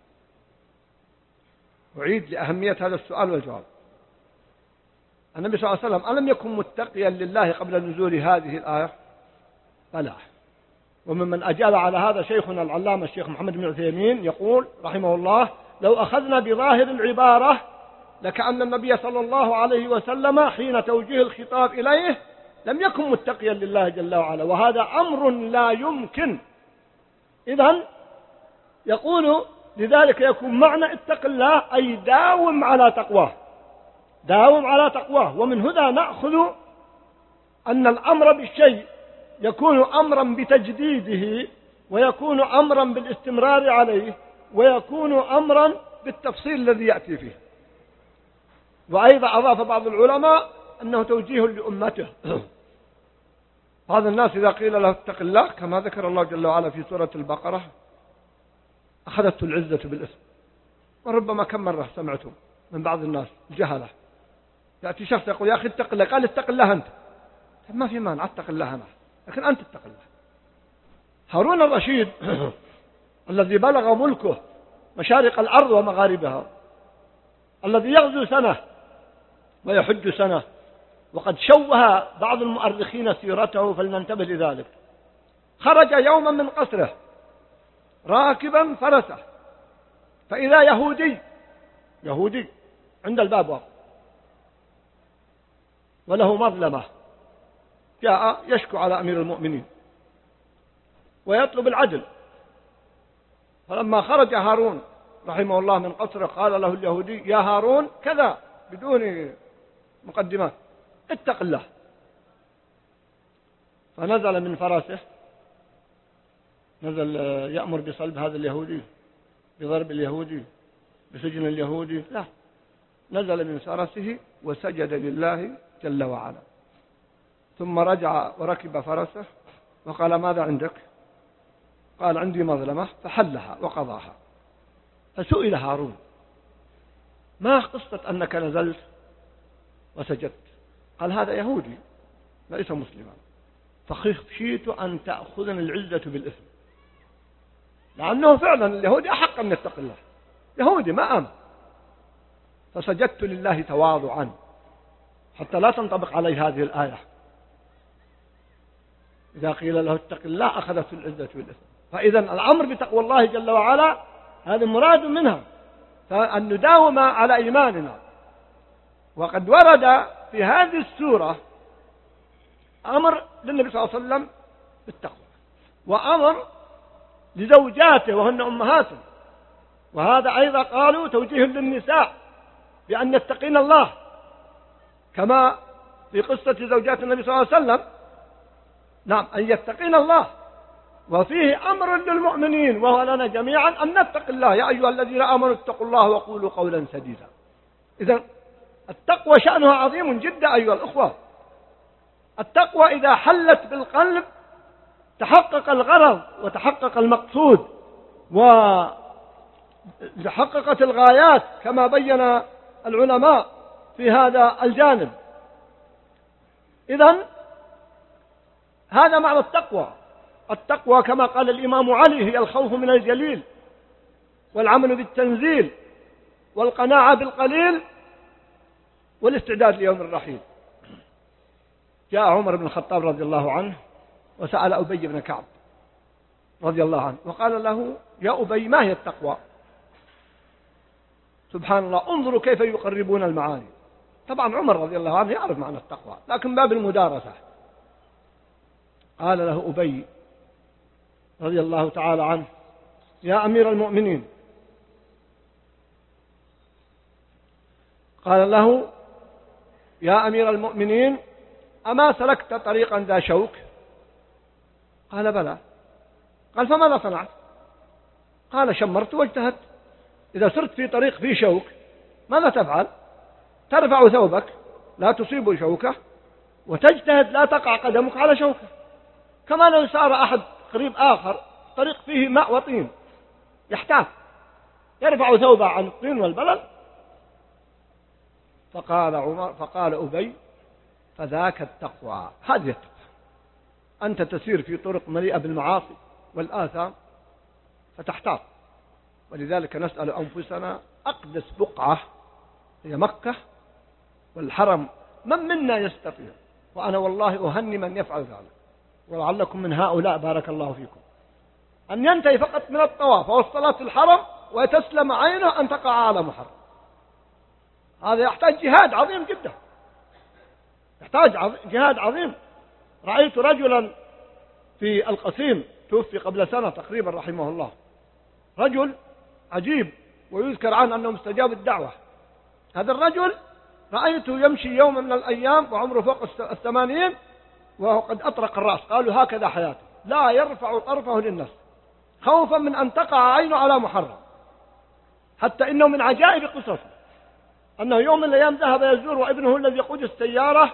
أعيد لأهمية هذا السؤال والجواب. النبي صلى الله عليه وسلم ألم يكن متقيا لله قبل نزول هذه الآية؟ بلى. وممن أجاب على هذا شيخنا العلامة الشيخ محمد بن عثيمين يقول رحمه الله لو أخذنا بظاهر العبارة لكأن النبي صلى الله عليه وسلم حين توجيه الخطاب إليه لم يكن متقيا لله جل وعلا، وهذا أمر لا يمكن. إذن يقول لذلك يكون معنى اتق الله أي داوم على تقواه، داوم على تقواه. ومن هنا نأخذ أن الأمر بالشيء يكون أمرا بتجديده، ويكون أمرا بالاستمرار عليه، ويكون أمرا بالتفصيل الذي يأتي فيه. وأيضا أضاف بعض العلماء أنه توجيه لأمته. بعض الناس إذا قيل له اتق الله كما ذكر الله جل وعلا في سورة البقرة أخذته العزة بالإثم. وربما كم مرة سمعتم من بعض الناس الجهلة يأتي شخص يقول يا أخي اتق الله، قال اتق الله أنت. ما في مانع اتق الله أنا، لكن أنت اتق الله. هارون الرشيد الذي بلغ ملكه مشارق الأرض ومغاربها، الذي يغزو سنة ويحج سنة، وقد شوه بعض المؤرخين سيرته فلننتبه لذلك، خرج يوما من قصره راكبا فرسه، فإذا يهودي يهودي عند الباب واقف وله مظلمة، جاء يشكو على أمير المؤمنين ويطلب العدل. فلما خرج هارون رحمه الله من قصره قال له اليهودي: يا هارون كذا، بدون مقدمات، اتق الله. فنزل من فرسه، نزل يأمر بصلب هذا اليهودي، بضرب اليهودي، بسجن اليهودي، لا، نزل من فرسه وسجد لله جل وعلا، ثم رجع وركب فرسه وقال: ماذا عندك؟ قال: عندي مظلمة، فحلها وقضاها. فسئل هارون: ما قصة أنك نزلت وسجدت؟ قال: هذا يهودي ليس مسلما، فخشيت أن تأخذني العزة بالإثم، لأنه فعلا اليهودي أحق أن يتقي الله، يهودي ما آمن، فسجدت لله تواضعا حتى لا تنطبق عليه هذه الآية: إذا قيل له اتق الله أخذت العزة بالإثم. فإذا الأمر بتقوى الله جل وعلا هذا مراد منها، فأن نداوم على إيماننا. وقد ورد في هذه السورة أمر للنبي صلى الله عليه وسلم بالتقوى، وأمر لزوجاته وهن أمهاته، وهذا أيضا قالوا توجيه للنساء بأن يتقين الله، كما في قصة زوجات النبي صلى الله عليه وسلم، نعم، أن يتقين الله. وفيه أمر للمؤمنين وهو لنا جميعا أن نتق الله: يا أيها الذين آمنوا اتقوا الله وقولوا قولا سديدا. إذن التقوى شأنها عظيم جدا أيها الأخوة. التقوى إذا حلت بالقلب تحقق الغرض وتحقق المقصود وتحققت الغايات كما بين العلماء في هذا الجانب. إذن هذا معنى التقوى. التقوى كما قال الإمام علي هي الخوف من الجليل، والعمل بالتنزيل، والقناعة بالقليل، والاستعداد ليوم الرحيل. جاء عمر بن الخطاب رضي الله عنه وسأل أبي بن كعب رضي الله عنه وقال له: يا أبي، ما هي التقوى؟ سبحان الله، انظروا كيف يقربون المعاني. طبعا عمر رضي الله عنه يعرف معنى التقوى، لكن باب المدارسة. قال له أبي رضي الله تعالى عنه: يا أمير المؤمنين، قال له: يا أمير المؤمنين، أما سلكت طريقا ذا شوك؟ قال: بلى. قال: فماذا صنعت؟ قال: شمرت واجتهدت. إذا سرت في طريق فيه شوك ماذا تفعل؟ ترفع ثوبك لا تصيب شوكه، وتجتهد لا تقع قدمك على شوكه. كما لو سار أحد قريب آخر طريق فيه ماء وطين، يحتاج يرفع ثوبه عن الطين والبلل. فقال عمر فقال أبي: فذاك التقوى، هذه التقوى. أنت تسير في طرق مليئة بالمعاصي والآثام فتحتاط. ولذلك نسأل أنفسنا: أقدس بقعة هي مكة والحرم، من منا يستطيع؟ وأنا والله أهني من يفعل ذلك، ولعلكم من هؤلاء بارك الله فيكم، أن ينتهي فقط من الطواف والصلاة في الحرم ويتسلم عينه أن تقع على محرم. هذا يحتاج جهاد عظيم جدا، يحتاج جهاد عظيم. رأيت رجلا في القصيم توفي قبل سنة تقريبا رحمه الله، رجل عجيب ويذكر عنه أنه مستجاب الدعوة. هذا الرجل رأيته يمشي يوم من الأيام وعمره فوق الثمانين وهو قد أطرق الرأس، قالوا هكذا حياته، لا يرفع طرفه للناس خوفا من أن تقع عينه على محرم. حتى إنه من عجائب قصصه أنه يوم من الأيام ذهب يزور وابنه الذي يقود السيارة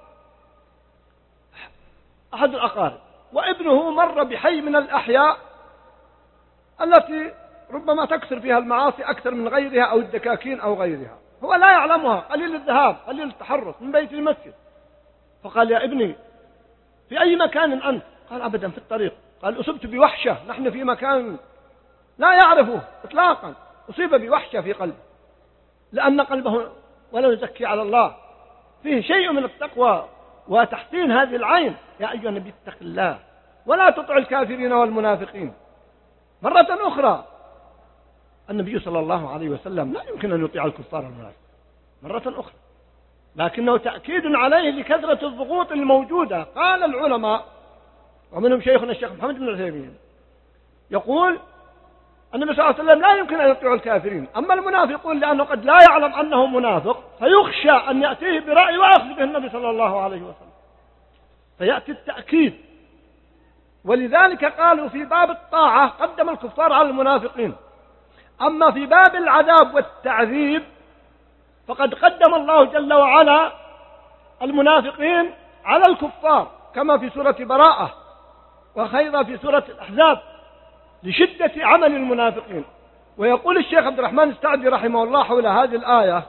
أحد الأقارب، وابنه مر بحي من الأحياء التي ربما تكثر فيها المعاصي أكثر من غيرها أو الدكاكين أو غيرها، هو لا يعلمها، قليل الذهاب قليل التحرك من بيت المسجد. فقال: يا ابني في أي مكان أنت؟ قال: أبدا في الطريق. قال: أصبت بوحشة، نحن في مكان لا يعرفه إطلاقا، أصيب بوحشة في قلبه، لأن قلبه ولا يزكي على الله، فيه شيء من التقوى وتحسين هذه العين. يا أيها النبي اتق الله ولا تطع الكافرين والمنافقين. مرة أخرى النبي صلى الله عليه وسلم لا يمكن أن يطيع الكفار المنافقين مرة أخرى، لكنه تأكيد عليه لكثرة الضغوط الموجودة. قال العلماء ومنهم شيخنا الشيخ محمد بن عثيمين يقول النبي صلى الله عليه وسلم لا يمكن أن يطيع الكافرين، أما المنافقون لأنه قد لا يعلم أنه منافق فيخشى أن يأتيه برأي ويأخذ به النبي صلى الله عليه وسلم، فيأتي التأكيد. ولذلك قالوا في باب الطاعة قدم الكفار على المنافقين، أما في باب العذاب والتعذيب فقد قدم الله جل وعلا المنافقين على الكفار، كما في سورة براءة وخيضا في سورة الأحزاب لشدة عمل المنافقين. ويقول الشيخ عبد الرحمن السعدي رحمه الله حول هذه الآية: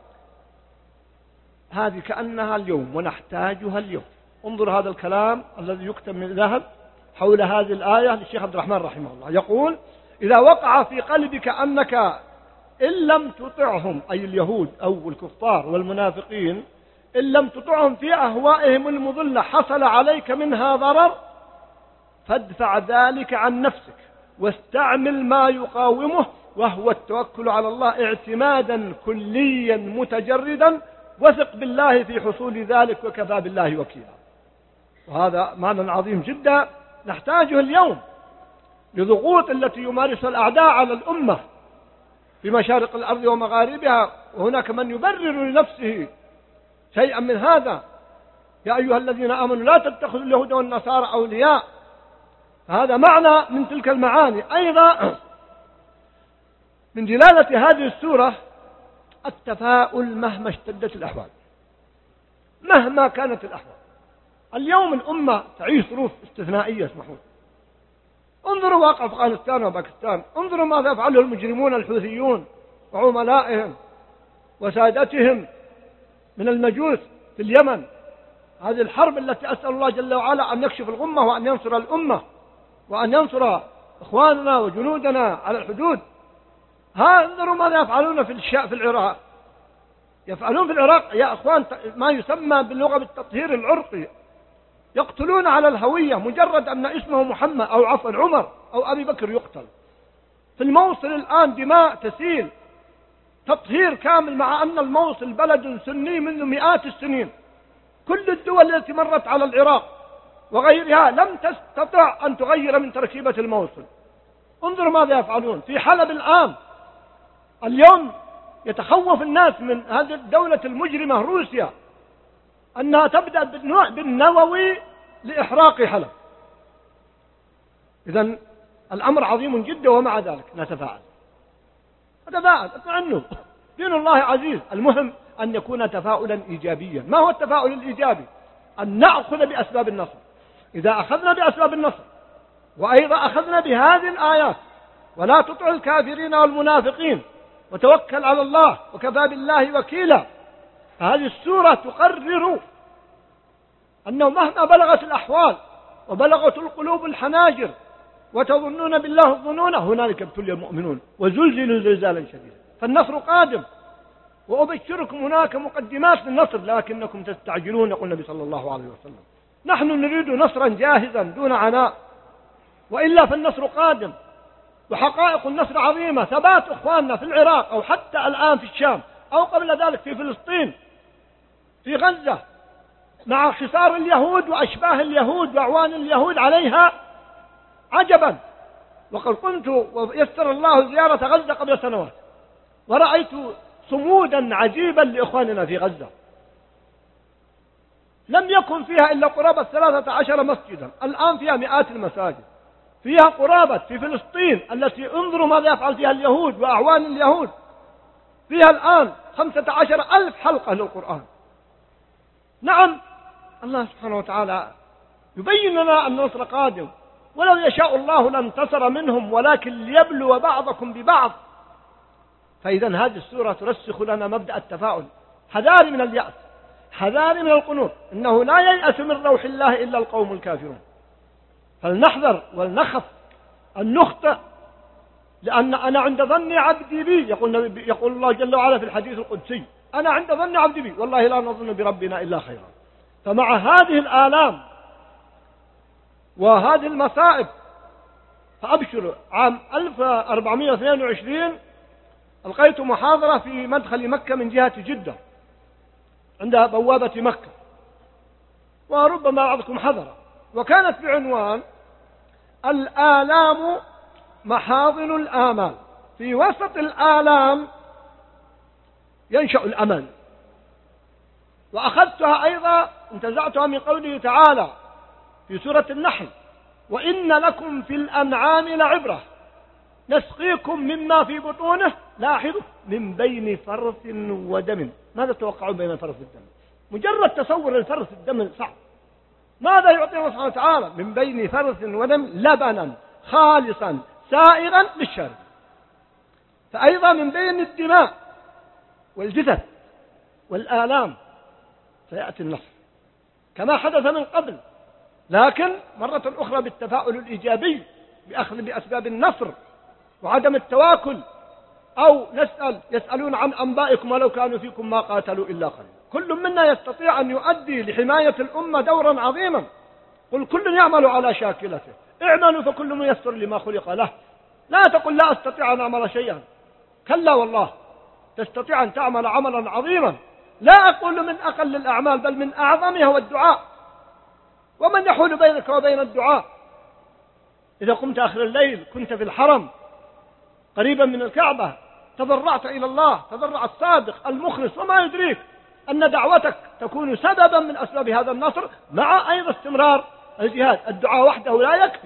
هذه كأنها اليوم ونحتاجها اليوم. انظر هذا الكلام الذي يكتب من ذهب حول هذه الآية للشيخ عبد الرحمن رحمه الله، يقول: إذا وقع في قلبك أنك إن لم تطعهم، أي اليهود أو الكفار والمنافقين، إن لم تطعهم في أهوائهم المضلة حصل عليك منها ضرر، فادفع ذلك عن نفسك واستعمل ما يقاومه، وهو التوكل على الله اعتمادا كليا متجردا، وثق بالله في حصول ذلك وكفى بالله وكيلا. وهذا معنى عظيم جدا نحتاجه اليوم لضغوط التي يمارسها الأعداء على الأمة في مشارق الأرض ومغاربها، وهناك من يبرر لنفسه شيئا من هذا: يا أيها الذين آمنوا لا تتخذوا اليهود والنصارى أولياء. هذا معنى من تلك المعاني. أيضا من جلالة هذه السورة التفاؤل مهما اشتدت الأحوال، مهما كانت الأحوال. اليوم الأمة تعيش ظروف استثنائية اسمحوا. انظروا واقع أفغانستان وباكستان، انظروا ماذا يفعله المجرمون الحوثيون وعملائهم وسادتهم من المجوس في اليمن. هذه الحرب التي أسأل الله جل وعلا أن يكشف الغمة وأن ينصر الأمة وأن ينصر إخواننا وجنودنا على الحدود. ها انظروا ماذا يفعلون في الشاء في العراق. يفعلون في العراق يا أخوان ما يسمى باللغة بالتطهير العرقي، يقتلون على الهوية مجرد أن اسمه محمد أو عفوا عمر أو أبي بكر يقتل. في الموصل الآن دماء تسيل، تطهير كامل، مع أن الموصل بلد سني منذ مئات السنين. كل الدول التي مرت على العراق وغيرها لم تستطع أن تغير من تركيبة الموصل. انظروا ماذا يفعلون في حلب الآن. اليوم يتخوف الناس من هذه الدولة المجرمة روسيا أنها تبدأ بالنووي لإحراق حلب. إذن الأمر عظيم جدا، ومع ذلك نتفاعل نتفاعل اطمئنوا، دين الله عزيز. المهم أن يكون تفاؤلا إيجابيا. ما هو التفاؤل الإيجابي؟ أن نأخذ بأسباب النصر. إذا أخذنا بأسباب النصر وأيضا أخذنا بهذه الآيات: ولا تطع الكافرين والمنافقين وتوكل على الله وكفى بالله وكيلا، هذه السورة تقرر أنه مهما بلغت الأحوال وبلغت القلوب الحناجر وتظنون بالله الظنون، هنالك ابتلي المؤمنون وزلزلوا زلزالا شديدا. فالنصر قادم، وأبشركم هناك مقدمات للنصر لكنكم تستعجلون، يقول النبي صلى الله عليه وسلم. نحن نريد نصرا جاهزا دون عناء، وإلا فالنصر قادم، وحقائق النصر عظيمة. ثبات إخواننا في العراق أو حتى الآن في الشام أو قبل ذلك في فلسطين في غزة، مع خسار اليهود وأشباه اليهود وأعوان اليهود عليها عجبا. وقد كنت ويسر الله زيارة غزة قبل سنوات، ورأيت صمودا عجيبا لإخواننا في غزة، لم يكن فيها إلا قرابة ثلاثة عشر مسجدا، الآن فيها مئات المساجد. فيها قرابة في فلسطين التي انظروا ماذا يفعل فيها اليهود وأعوان اليهود، فيها الآن خمسة عشر ألف حلقة للقرآن. نعم الله سبحانه وتعالى يبين لنا أن النصر قادم، ولو يشاء الله لانتصر منهم، ولكن ليبلو بعضكم ببعض. فإذا هذه السورة ترسخ لنا مبدأ التفاؤل. حذاري من اليأس، حذاري من القنوط، إنه لا ييأس من روح الله إلا القوم الكافرون. فلنحذر ولنخف أن نخطئ، لأن أنا عند ظن عبدي بي، يقول, يقول الله جل وعلا في الحديث القدسي: أنا عند ظن عبدي بي والله لا نظن بربنا إلا خيرا. فمع هذه الآلام وهذه المصائب فأبشر عام ألف وأربعمائة واثنين وعشرين ألقيت محاضرة في مدخل مكة من جهة جدة عند بوابة مكة، وربما بعضكم حضر، وكانت بعنوان الآلام محاضن الآمال، في وسط الآلام ينشأ الأمل. وأخذتها أيضا انتزعتها من قوله تعالى في سورة النحل: وإن لكم في الأنعام لعبرة نسقيكم مما في بطونه، لاحظوا، من بين فرث ودم. ماذا تتوقعون بين الفرث والدم؟ مجرد تصور الفرث الدم صعب. ماذا يعطي الله سبحانه وتعالى؟ من بين فرث ودم لبنا خالصا سائغا للشرب. فأيضا من بين الدماء والجثث والآلام سيأتي النصر كما حدث من قبل، لكن مرة أخرى بالتفاؤل الإيجابي بأخذ بأسباب النصر وعدم التواكل. أو نسأل يسألون عن أنبائكم ولو كانوا فيكم ما قاتلوا إلا قليلا. كل منا يستطيع أن يؤدي لحماية الأمة دورا عظيما. قل كل يعمل على شاكلته، اعملوا فكل ميسر لما خلق له. لا تقل لا أستطيع أن أعمل شيئا، كلا والله تستطيع أن تعمل عملا عظيما. لا أقول من أقل الأعمال بل من أعظمها هو الدعاء. ومن يحول بينك وبين الدعاء؟ إذا قمت آخر الليل كنت في الحرم قريبا من الكعبة تضرعت إلى الله تضرع الصادق المخلص، وما يدريك أن دعوتك تكون سببا من أسباب هذا النصر، مع أيضا استمرار الجهاد. الدعاء وحده لا يكفي،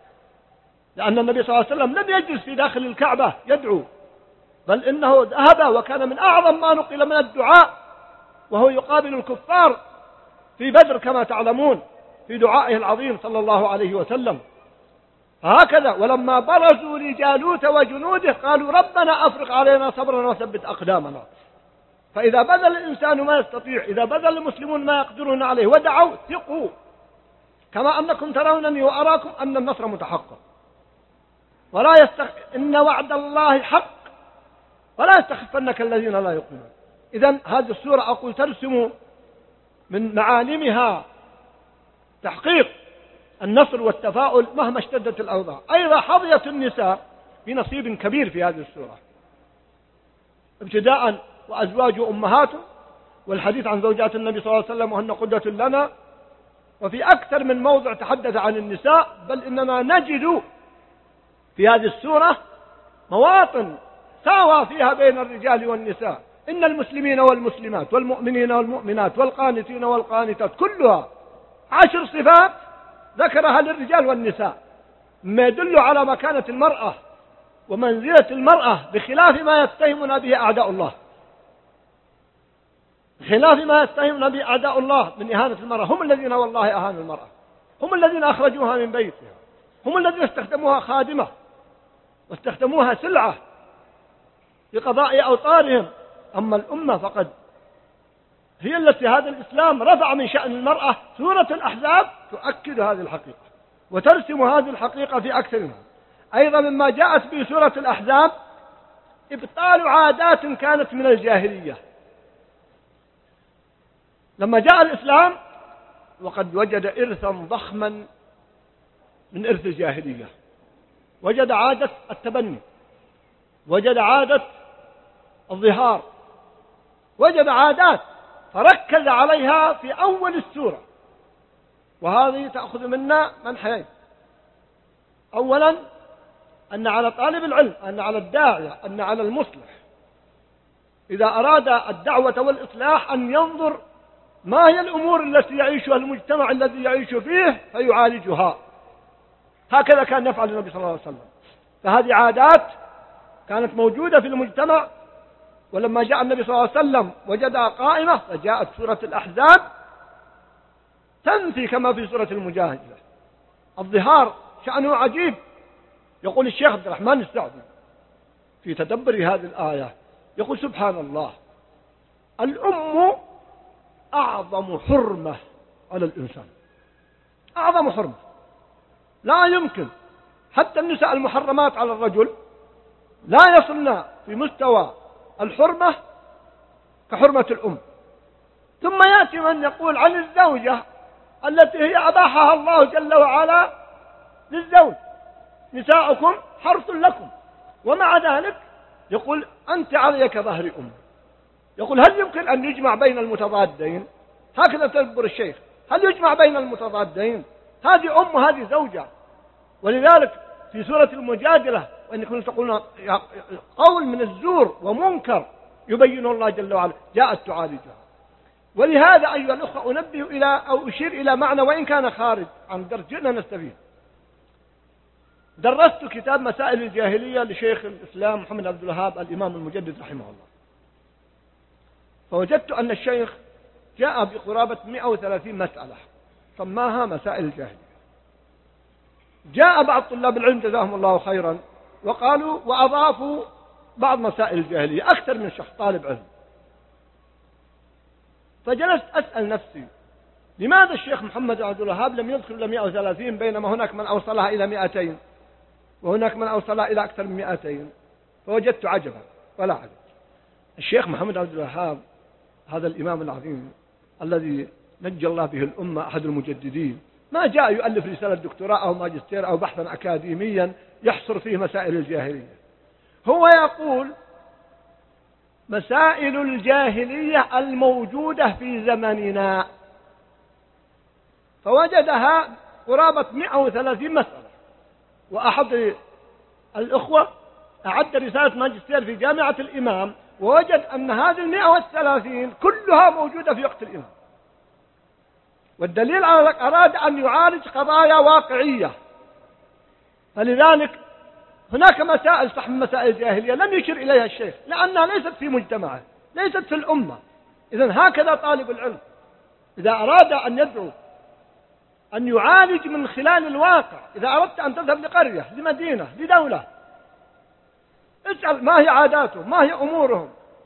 لأن النبي صلى الله عليه وسلم لم يجلس في داخل الكعبة يدعو، بل إنه ذهب وكان من أعظم ما نقل من الدعاء وهو يقابل الكفار في بدر كما تعلمون في دعائه العظيم صلى الله عليه وسلم. هكذا ولما برزوا لجالوت وجنوده قالوا ربنا أفرغ علينا صبرا وثبت أقدامنا. فإذا بذل الإنسان ما يستطيع، إذا بذل المسلمون ما يقدرون عليه ودعوا، ثقوا كما أنكم ترونني وأراكم أن النصر متحقق. ولا يستخ... إن وعد الله حق ولا يستخفنك الذين لا يؤمنون. إذن هذه السورة أقول ترسم من معالمها تحقيق النصر والتفاؤل مهما اشتدت الأوضاع. أيضا حظية النساء بنصيب كبير في هذه السورة، ابتداء وأزواج أمهاته، والحديث عن زوجات النبي صلى الله عليه وسلم وهن قدوة لنا. وفي أكثر من موضع تحدث عن النساء، بل إننا نجد في هذه السورة مواطن ساوى فيها بين الرجال والنساء. إن المسلمين والمسلمات والمؤمنين والمؤمنات والقانتين والقانتات كلها عشر صفات ذكرها للرجال والنساء، ما يدل على مكانة المرأة ومنزلة المرأة بخلاف ما يتهمنا به أعداء الله، بخلاف ما يتهمنا به أعداء الله من إهانة المرأة. هم الذين والله أهانوا المرأة، هم الذين أخرجوها من بيتها، هم الذين استخدموها خادمة واستخدموها سلعة لقضاء أوطارهم. أما الأمة فقد هي التي هذا الإسلام رفع من شأن المرأة. سورة الأحزاب تؤكد هذه الحقيقة وترسم هذه الحقيقة في أكثرها. أيضا مما جاءت به سورة الأحزاب إبطال عادات كانت من الجاهلية. لما جاء الإسلام وقد وجد إرثا ضخما من إرث الجاهلية، وجد عادة التبني، وجد عادة الظهار، وجد عادات فركز عليها في أول السورة. وهذه تأخذ منا منحين: أولا أن على طالب العلم، أن على الداعية، أن على المصلح إذا أراد الدعوة والإصلاح أن ينظر ما هي الأمور التي يعيشها المجتمع الذي يعيش فيه فيعالجها. هكذا كان يفعل النبي صلى الله عليه وسلم. فهذه عادات كانت موجودة في المجتمع، ولما جاء النبي صلى الله عليه وسلم وجدها قائمة، فجاءت سورة الأحزاب تنفي كما في سورة المجاهدة. الظهار شأنه عجيب. يقول الشيخ عبد الرحمن السعدي في تدبر هذه الآية، يقول سبحان الله، الأم أعظم حرمة على الإنسان، أعظم حرمة. لا يمكن حتى النساء المحرمات على الرجل لا يصلن في مستوى الحرمة كحرمة الأم. ثم يأتي من يقول عن الزوجة التي هي أباحها الله جل وعلا للزوج، نساؤكم حرث لكم، ومع ذلك يقول أنت علي كظهر أم. يقول هل يمكن أن يجمع بين المتضادين؟ هكذا تدبر الشيخ، هل يجمع بين المتضادين؟ هذه أم وهذه زوجة. ولذلك في سورة المجادلة وإنكم تقولون قول من الزور ومنكر يبين الله جل وعلا جاءت تعالجها. ولهذا أيها الأخوة أنبه إلى أو أشير إلى معنى وإن كان خارج عن درس جئنا نستفيد. درست كتاب مسائل الجاهلية لشيخ الإسلام محمد عبد الوهاب الإمام المجدد رحمه الله، فوجدت أن الشيخ جاء بقرابة مئة وثلاثين مسألة سماها مسائل الجاهلية. جاء بعض طلاب العلم جزاهم الله خيرا وقالوا وأضافوا بعض مسائل الجاهلية، أكثر من شخص طالب علم. فجلست أسأل نفسي لماذا الشيخ محمد عبد الوهاب لم يدخل إلى مئة وثلاثين بينما هناك من أوصلها إلى مئتين وهناك من أوصلها إلى أكثر من مئتين؟ فوجدت عجبا ولا عجب. الشيخ محمد عبد الوهاب هذا الإمام العظيم الذي نجى الله به الأمة، أحد المجددين، ما جاء يؤلف رسالة دكتوراه أو ماجستير أو بحثا أكاديميا يحصر فيه مسائل الجاهلية. هو يقول مسائل الجاهلية الموجودة في زمننا، فوجدها قرابة مئة وثلاثين مسألة. وأحد الأخوة أعد رسالة ماجستير في جامعة الإمام ووجد أن هذه المئة والثلاثين كلها موجودة في وقت الإمام. والدليل على ذلك أراد أن يعالج قضايا واقعية، فلذلك هناك مسائل صح من مسائل الجاهلية لم يشر إليها الشيخ لأنها ليست في مجتمعه، ليست في الأمة. إذن هكذا طالب العلم إذا أراد أن يدعو أن يعالج من خلال الواقع. إذا أردت أن تذهب لقرية، لمدينة، لدولة، اسأل ما هي عاداتهم، ما هي أمورهم.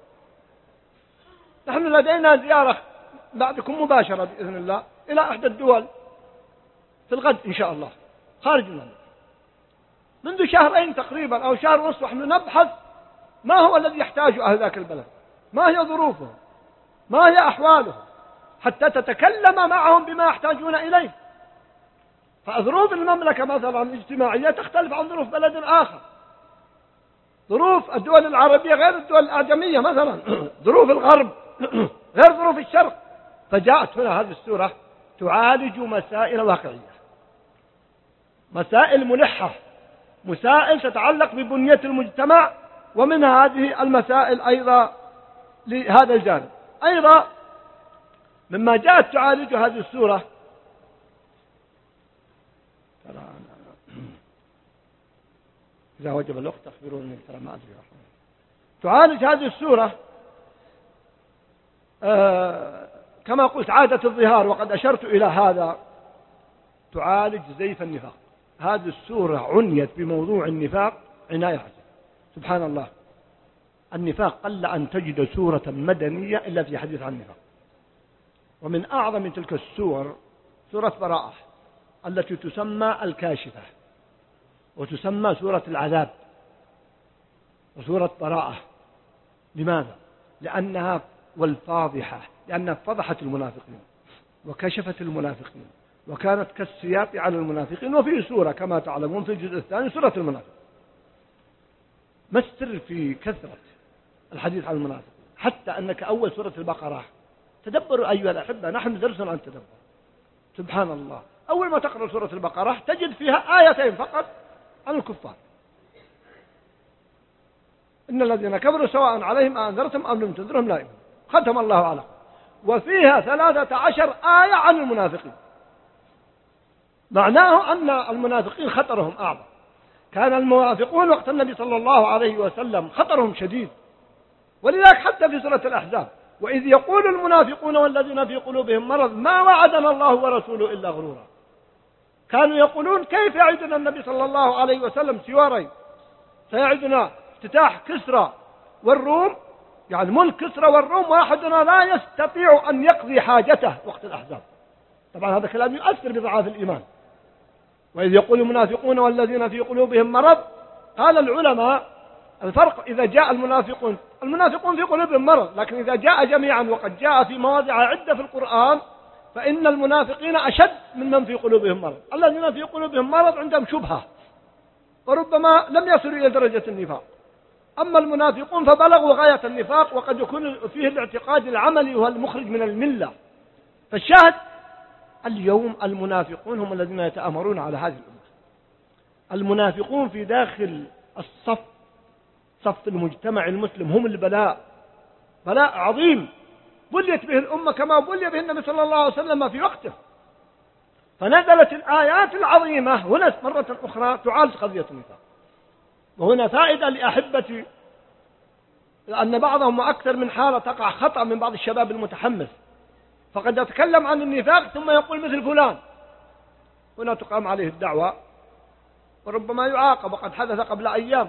نحن لدينا زيارة بعدكم مباشرة بإذن الله إلى إحدى الدول في الغد إن شاء الله خارج المملكة. منذ شهرين تقريبا أو شهر ونصف نحن نبحث ما هو الذي يحتاجه أهل ذاك البلد، ما هي ظروفهم، ما هي أحوالهم، حتى تتكلم معهم بما يحتاجون إليه. فظروف المملكة مثلا الاجتماعية تختلف عن ظروف بلد آخر. ظروف الدول العربية غير الدول الأعجمية مثلا، ظروف الغرب غير ظروف الشرق. فجاءت هنا هذه السورة تعالج مسائل واقعية، مسائل ملحة، مسائل تتعلق ببنية المجتمع، ومن هذه المسائل أيضا لهذا الجانب. أيضا مما جاءت تعالج هذه السورة إذا وجب الوقت أخبروني ترى ما أدري. تعالج هذه السورة آه كما قلت عادة الظهار، وقد أشرت إلى هذا، تعالج زيف النفاق. هذه السورة عنيت بموضوع النفاق عناية حسنة. سبحان الله، النفاق قل أن تجد سورة مدنية إلا في حديث عن النفاق. ومن أعظم تلك السور سورة براءة التي تسمى الكاشفة، وتسمى سورة العذاب وسورة براءة. لماذا؟ لأنها والفاضحة، لأنها فضحت المنافقين وكشفت المنافقين، وكانت كالسياط على المنافقين. وفي سورة كما تعلمون في الجزء الثاني سورة المنافق. ما السر في كثرة الحديث عن المنافق؟ حتى أنك أول سورة البقرة، تدبروا أيها الأحبة، نحن درسنا عن التدبر. سبحان الله، أول ما تقرأ سورة البقرة تجد فيها آيتين فقط عن الكفار: إن الذين كفروا سواء عليهم أنذرتم أم لم تنذرهم لا يؤمنون، ختم الله على. وفيها ثلاثة عشر آية عن المنافقين. معناه أن المنافقين خطرهم أعظم. كان المنافقون وقت النبي صلى الله عليه وسلم خطرهم شديد. ولذلك حتى في سورة الأحزاب: وإذ يقول المنافقون والذين في قلوبهم مرض ما وعدنا الله ورسوله إلا غرورا. كانوا يقولون كيف يعدنا النبي صلى الله عليه وسلم سوارين، سيعدنا افتتاح كسرى والروم، يعني ملك كسرى والروم، واحدنا لا يستطيع أن يقضي حاجته وقت الأحزاب. طبعا هذا كلام يؤثر بضعاف الإيمان. وإذ يقول المنافقون والذين في قلوبهم مرض، قال العلماء الفرق إذا جاء المنافقون المنافقون في قلوبهم مرض، لكن إذا جاء جميعا وقد جاء في مواضع عدة في القرآن فإن المنافقين أشد من من في قلوبهم مرض. الذين في قلوبهم مرض عندهم شبهة، وربما لم يصلوا إلى درجة النفاق. أما المنافقون فبلغوا غاية النفاق، وقد يكون فيه الاعتقاد العملي وهو المخرج من الملة. فالشاهد اليوم المنافقون هم الذين يتآمرون على هذه الأمة. المنافقون في داخل الصف، صف المجتمع المسلم، هم البلاء، بلاء عظيم بليت به الأمة كما بلي به النبي صلى الله عليه وسلم في وقته. فنزلت الآيات العظيمة هنا مرة أخرى تعالج قضية النفاق. وهنا فائدة لأحبتي، لأن بعضهم أكثر من حالة تقع خطأ من بعض الشباب المتحمس، فقد يتكلم عن النفاق ثم يقول مثل فلان، هنا تقام عليه الدعوة وربما يعاقب، وقد حدث قبل أيام.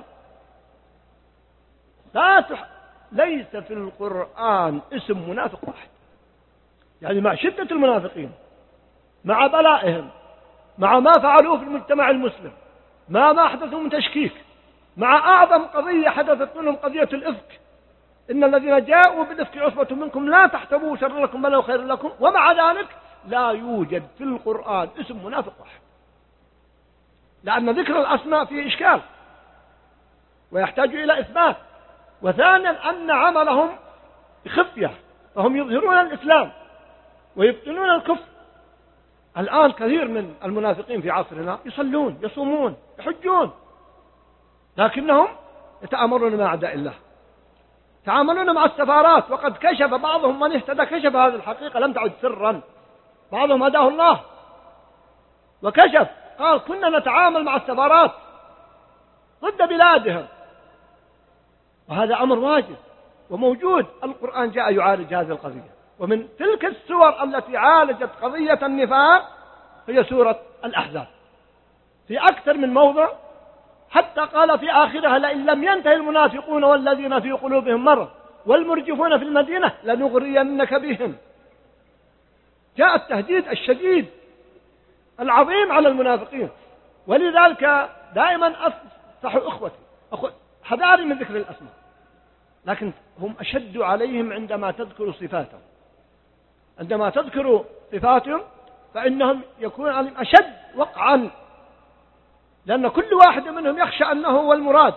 لا تح... ليس في القرآن اسم منافق واحد، يعني مع شدة المنافقين، مع بلائهم، مع ما فعلوه في المجتمع المسلم، مع ما أحدثوا من تشكيك، مع أعظم قضية حدثت منهم قضية الإفك، إن الذين جاءوا بالإفك عصبة منكم لا تحسبوه شر لكم بل هو خير لكم. ومع ذلك لا يوجد في القرآن اسم منافق واحد، لأن ذكر الأسماء فيه إشكال ويحتاج إلى إثبات. وثانيا أن عملهم خفية، فهم يظهرون الإسلام ويبطنون الكفر. الآن كثير من المنافقين في عصرنا يصلون، يصومون، يحجون، لكنهم يتآمرون مع أعداء الله، يتعاملون مع السفارات. وقد كشف بعضهم من اهتدى، كشف هذه الحقيقة لم تعد سرا، بعضهم هداه الله وكشف، قال كنا نتعامل مع السفارات ضد بلادهم، وهذا أمر واجب وموجود. القرآن جاء يعالج هذه القضية، ومن تلك السور التي عالجت قضية النفاق هي سورة الأحزاب في أكثر من موضع، حتى قال في آخرها لئن لم ينتهي المنافقون والذين في قلوبهم مرض والمرجفون في المدينة لنغرينك بهم. جاء التهديد الشديد العظيم على المنافقين. ولذلك دائما أنصح إخوتي حذاري من ذكر الأسماء، لكن هم أشد عليهم عندما تذكر صفاتهم. عندما تذكر صفاتهم فإنهم يكون عليهم أشد وقعا، لأن كل واحد منهم يخشى أنه هو المراد.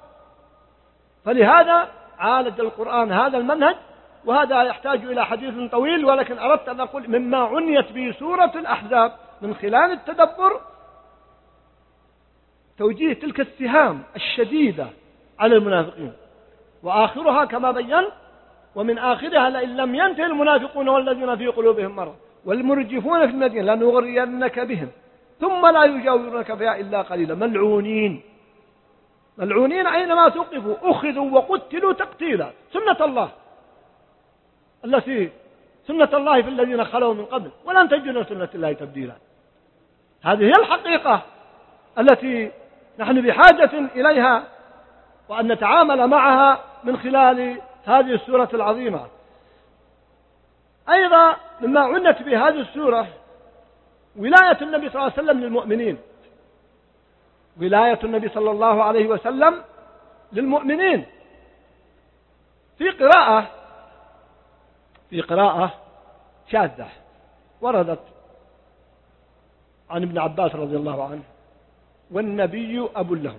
فلهذا عالج القرآن هذا المنهج، وهذا يحتاج إلى حديث طويل، ولكن أردت أن أقول مما عنيت به سورة الأحزاب من خلال التدبر توجيه تلك السهام الشديدة على المنافقين. وآخرها كما بيّن ومن آخرها لئن لم ينتهي المنافقون والذين في قلوبهم مرض والمرجفون في المدينة لنغرينك بهم ثم لا يجاورونك فيها إلا قليلا. ملعونين، ملعونين أينما توقفوا، أخذوا وقتلوا تقتيلا. سنة الله التي سنة الله في الذين خلوا من قبل ولن تجدوا سنة الله تبديلا. هذه هي الحقيقة التي نحن بحاجة إليها، وأن نتعامل معها من خلال هذه السورة العظيمة. أيضا مما عنت بهذه السورة ولاية النبي صلى الله عليه وسلم للمؤمنين، ولاية النبي صلى الله عليه وسلم للمؤمنين. في قراءة في قراءة شاذة وردت عن ابن عباس رضي الله عنه: والنبي أب لهم.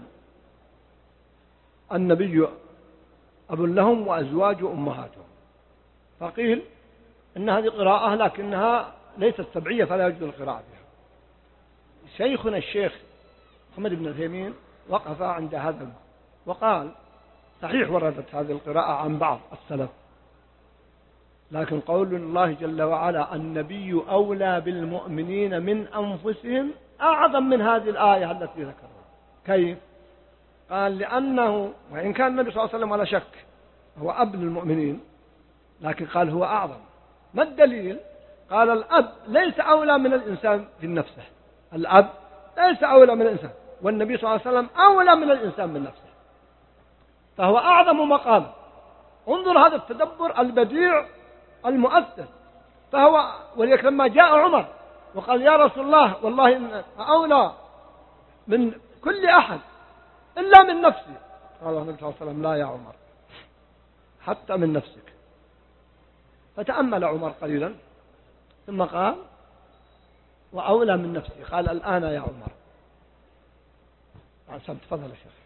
النبي أب لهم وأزواج أمهاتهم. فقيل إن هذه قراءة لكنها ليست سبعية فلا يجوز القراءة بها. شيخنا الشيخ محمد بن عثيمين وقف عند هذا وقال: صحيح وردت هذه القراءة عن بعض السلف، لكن قول الله جل وعلا النبي أولى بالمؤمنين من أنفسهم أعظم من هذه الآية التي ذكرها. كيف؟ قال: لأنه وإن كان النبي صلى الله عليه وسلم ولا شك هو أب للمؤمنين، لكن قال هو أعظم. ما الدليل؟ قال: الأب ليس أولى من الإنسان في نفسه، الأب ليس أولى من الإنسان، والنبي صلى الله عليه وسلم أولى من الإنسان من نفسه، فهو أعظم مقام. انظر هذا التدبر البديع المؤثر. فهو ولذلك لما جاء عمر وقال: يا رسول الله والله إن أولى من كل أحد إلا من نفسي، قال النبي صلى الله عليه وسلم: لا يا عمر، حتى من نفسك. فتأمل عمر قليلا ثم قال: وأولى من نفسي. قال: الآن يا عمر. حسن تفضل يا شيخ.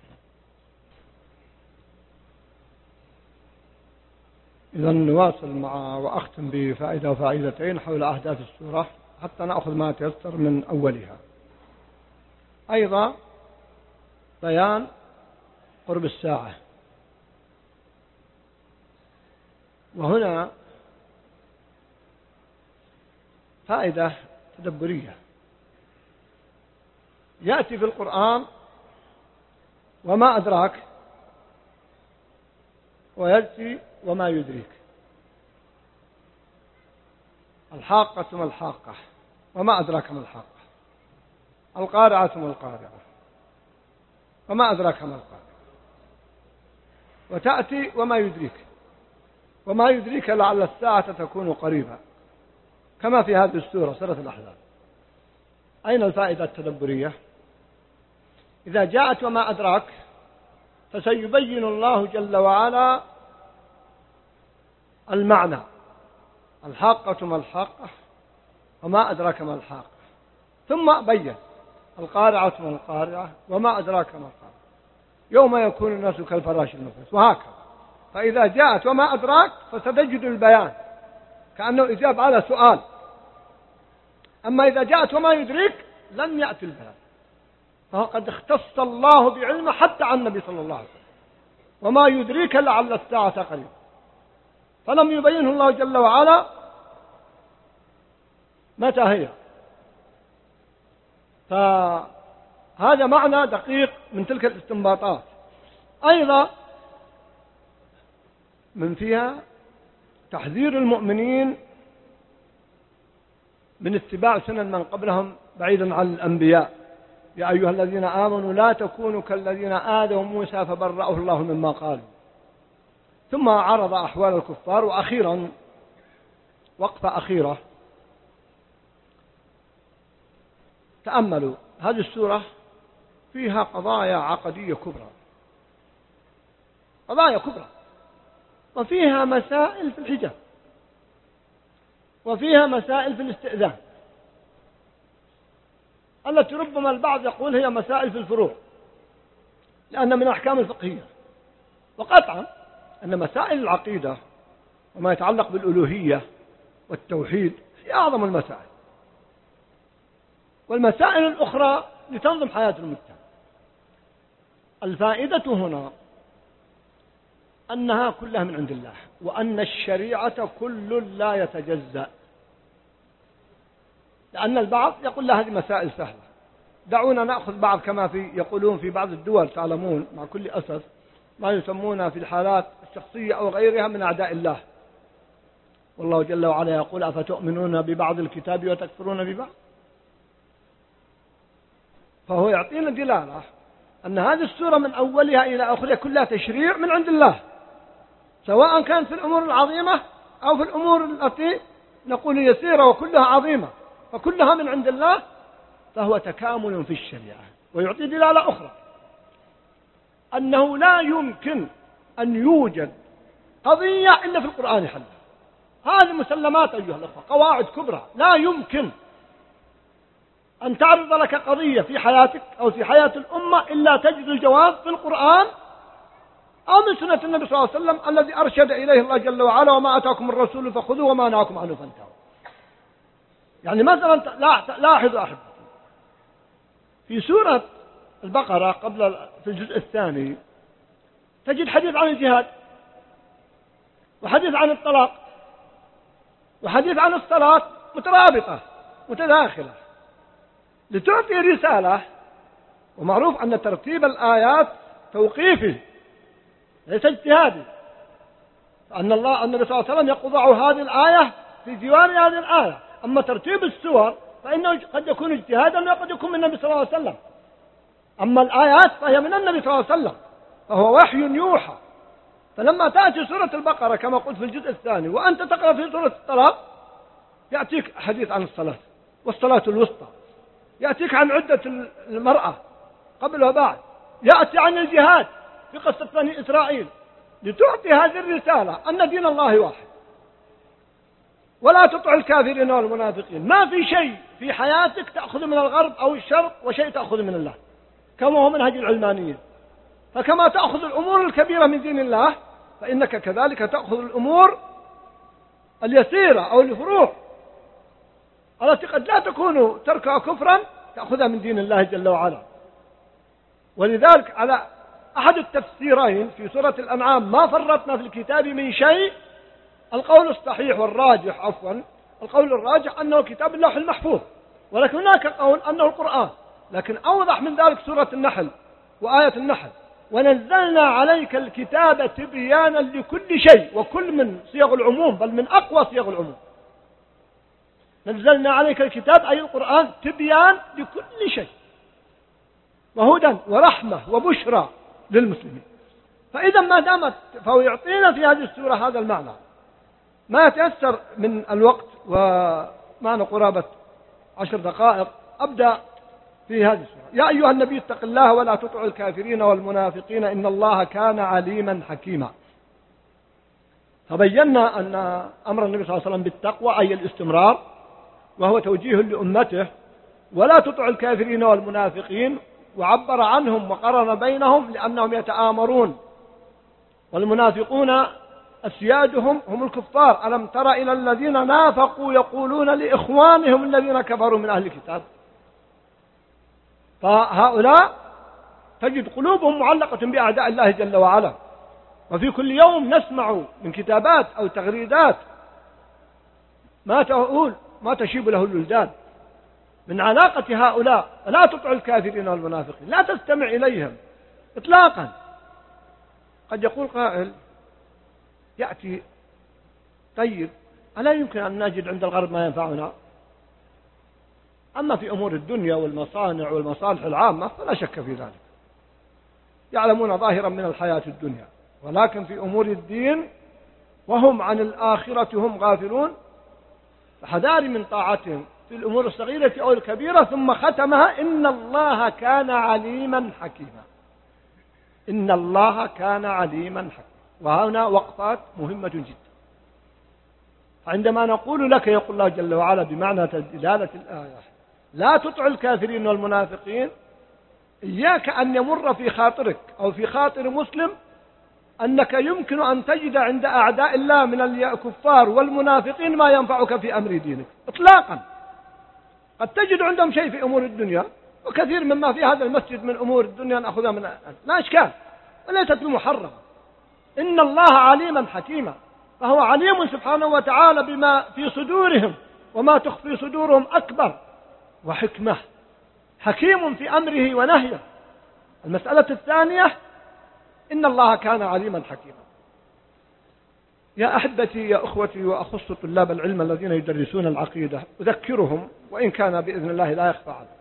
إذا نواصل مع وأختم بفائدة وفائدتين حول أهداف السورة حتى نأخذ ما تيسر من أولها. أيضا بيان قرب الساعة، وهنا فائدة تدبرية. يأتي في القرآن وما أدراك، ويأتي وما يدريك. الحاقة ما الحاقة، وما أدراك ما الحاقة. القارعة ما القارعة، وما أدراك ما القارعة. وتأتي وما يدريك، وما يدريك لعل الساعة تكون قريبا، كما في هذه السورة سورة الأحزاب. أين الفائدة التدبرية؟ إذا جاءت وما أدراك فسيبين الله جل وعلا المعنى. الحاقة ما الحاقة، وما أدراك ما الحاقة، ثم بين القارعة ما القارعة، وما أدراك ما القارعة، يوم يكون الناس كالفراش المبثوث، وهكذا. فإذا جاءت وما أدراك فستجد البيان كأنه إجابة على سؤال. أما إذا جاءت وما يدريك لن يأتي البيان، فقد اختص الله بعلمه حتى عن النبي صلى الله عليه وسلم. وما يدريك لعل الساعة قريب، فلم يبينه الله جل وعلا متى هي. فهذا معنى دقيق من تلك الاستنباطات. أيضا من فيها تحذير المؤمنين من اتباع سنن من قبلهم بعيدا عن الأنبياء. يا أيها الذين آمنوا لا تكونوا كالذين آذوا موسى فبرأه الله مما قالوا. ثم عرض أحوال الكفار. وأخيرا وقفة أخيرة، تأملوا هذه السورة فيها قضايا عقدية كبرى، قضايا كبرى، وفيها مسائل في الحجاب، وفيها مسائل في الاستئذان التي ربما البعض يقول هي مسائل في الفروع لأن من أحكام الفقهية. وقطعا أن مسائل العقيدة وما يتعلق بالألوهية والتوحيد هي أعظم المسائل، والمسائل الأخرى لتنظم حياة المجتمع. الفائدة هنا أنها كلها من عند الله، وأن الشريعة كل لا يتجزأ. لأن البعض يقول لا هذه مسائل سهلة، دعونا نأخذ بعض كما في يقولون في بعض الدول، تعلمون مع كل أسف ما يسمونها في الحالات الشخصية أو غيرها من أعداء الله. والله جل وعلا يقول أفتؤمنون ببعض الكتاب وتكفرون ببعض. فهو يعطينا دلالة أن هذه السورة من أولها إلى آخرها كلها تشريع من عند الله، سواء كان في الأمور العظيمة أو في الأمور التي نقول يسيرة وكلها عظيمة، فكلها من عند الله. فهو تكامل في الشريعة. ويعطي دلالة أخرى أنه لا يمكن أن يوجد قضية إلا في القرآن حلها. هذه مسلمات أيها الأخوة، قواعد كبرى. لا يمكن أن تعرض لك قضية في حياتك أو في حياة الأمة إلا تجد الجواب في القرآن أو من سنة النبي صلى الله عليه وسلم الذي أرشد إليه الله جل وعلا: وما أتاكم الرسول فخذوه وما نهاكم عنه فانتهوا. يعني مثلا لاحظوا أحبتي في سورة البقرة قبل في الجزء الثاني تجد حديث عن الجهاد، وحديث عن الطلاق، وحديث عن الصلاة، مترابطة متداخلة لتعطي رسالة. ومعروف أن ترتيب الآيات توقيفي ليس اجتهادي، أن الله النبي صلى الله عليه وسلم يقضع هذه الآية في ديوان هذه الآية. أما ترتيب السور فإنه قد يكون اجتهادا وقد يكون من النبي صلى الله عليه وسلم. أما الآيات فهي من النبي صلى الله عليه وسلم، فهو وحي يوحى. فلما تأتي سورة البقرة كما قلت في الجزء الثاني وأنت تقرأ في سورة الطلاق يأتيك حديث عن الصلاة والصلاة الوسطى، يأتيك عن عدة المرأة قبل وبعد، يأتي عن الجهاد في قصة بني إسرائيل، لتعطي هذه الرسالة أن دين الله واحد ولا تطع الكافرين والمنافقين. ما في شيء في حياتك تأخذ من الغرب أو الشرق وشيء تأخذ من الله. كما هو منهج العلمانيين. فكما تأخذ الأمور الكبيرة من دين الله فإنك كذلك تأخذ الأمور اليسيرة أو الفروع التي قد لا تكون تركها كفرا تأخذها من دين الله جل وعلا. ولذلك على أحد التفسيرين في سورة الأنعام ما فرطنا في الكتاب من شيء، القول الصحيح والراجح عفوا القول الراجح أنه كتاب اللوح المحفوظ، ولكن هناك قول أنه القرآن، لكن أوضح من ذلك سورة النحل وآية النحل ونزلنا عليك الكتاب تبيانا لكل شيء، وكل من صيغ العموم بل من أقوى صيغ العموم. نزلنا عليك الكتاب أي القرآن تبيان لكل شيء وهدى ورحمة وبشرى للمسلمين. فإذا ما دامت فهو يعطينا في هذه السورة هذا المعنى. ما يتأثر من الوقت ومعنى قرابة عشر دقائق أبدأ في هذه السورة. يا أيها النبي اتق الله ولا تطع الكافرين والمنافقين إن الله كان عليما حكيما. فبينا أن أمر النبي صلى الله عليه وسلم بالتقوى أي الاستمرار، وهو توجيه لأمته ولا تطع الكافرين والمنافقين، وعبر عنهم وقرن بينهم لأنهم يتآمرون، والمنافقون أسيادهم هم الكفار. ألم تر إلى الذين نافقوا يقولون لإخوانهم الذين كفروا من أهل الكتاب. فهؤلاء تجد قلوبهم معلقة بأعداء الله جل وعلا، وفي كل يوم نسمع من كتابات أو تغريدات ما تقول ما تشيب له الولدان من علاقة هؤلاء. لا تطع الكافرين والمنافقين، لا تستمع إليهم إطلاقا. قد يقول قائل يأتي طيب ألا يمكن أن نجد عند الغرب ما ينفعنا؟ أما في أمور الدنيا والمصانع والمصالح العامة فلا شك في ذلك، يعلمون ظاهرا من الحياة الدنيا، ولكن في أمور الدين وهم عن الآخرة هم غافلون. فحذار من طاعتهم في الأمور الصغيرة أو الكبيرة. ثم ختمها إن الله كان عليما حكيما. إن الله كان عليما حكيما. وهنا وقفات مهمة جدا. عندما نقول لك يقول الله جل وعلا بمعنى دلالة الآية لا تطع الكافرين والمنافقين، إياك أن يمر في خاطرك أو في خاطر مسلم أنك يمكن أن تجد عند أعداء الله من الكفار والمنافقين ما ينفعك في أمر دينك إطلاقا. قد تجد عندهم شيء في أمور الدنيا، وكثير مما في هذا المسجد من أمور الدنيا نأخذها من لا إشكال، وليست بمحرمة. إن الله عليما حكيما، فهو عليم سبحانه وتعالى بما في صدورهم، وما تخفي صدورهم أكبر، وحكمة حكيم في أمره ونهيه. المسألة الثانية إن الله كان عليما حكيما. يا أحبتي يا أخوتي، وأخص طلاب العلم الذين يدرسون العقيدة أذكرهم، وإن كان بإذن الله لا يخفى عنه،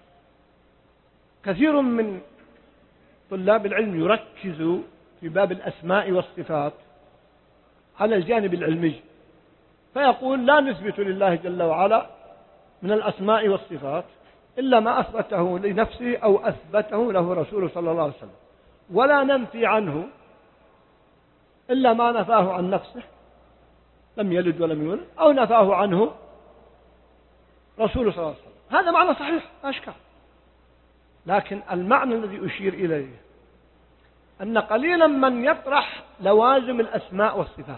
كثير من طلاب العلم يركز في باب الأسماء والصفات على الجانب العلمي، فيقول لا نثبت لله جل وعلا من الأسماء والصفات إلا ما أثبته لنفسه أو أثبته له رسوله صلى الله عليه وسلم، ولا ننفي عنه إلا ما نفاه عن نفسه لم يلد ولم يولد، أو نفاه عنه رسوله صلى الله عليه وسلم. هذا معنى صحيح لا أشكال، لكن المعنى الذي أشير إليه أن قليلا من يطرح لوازم الأسماء والصفات.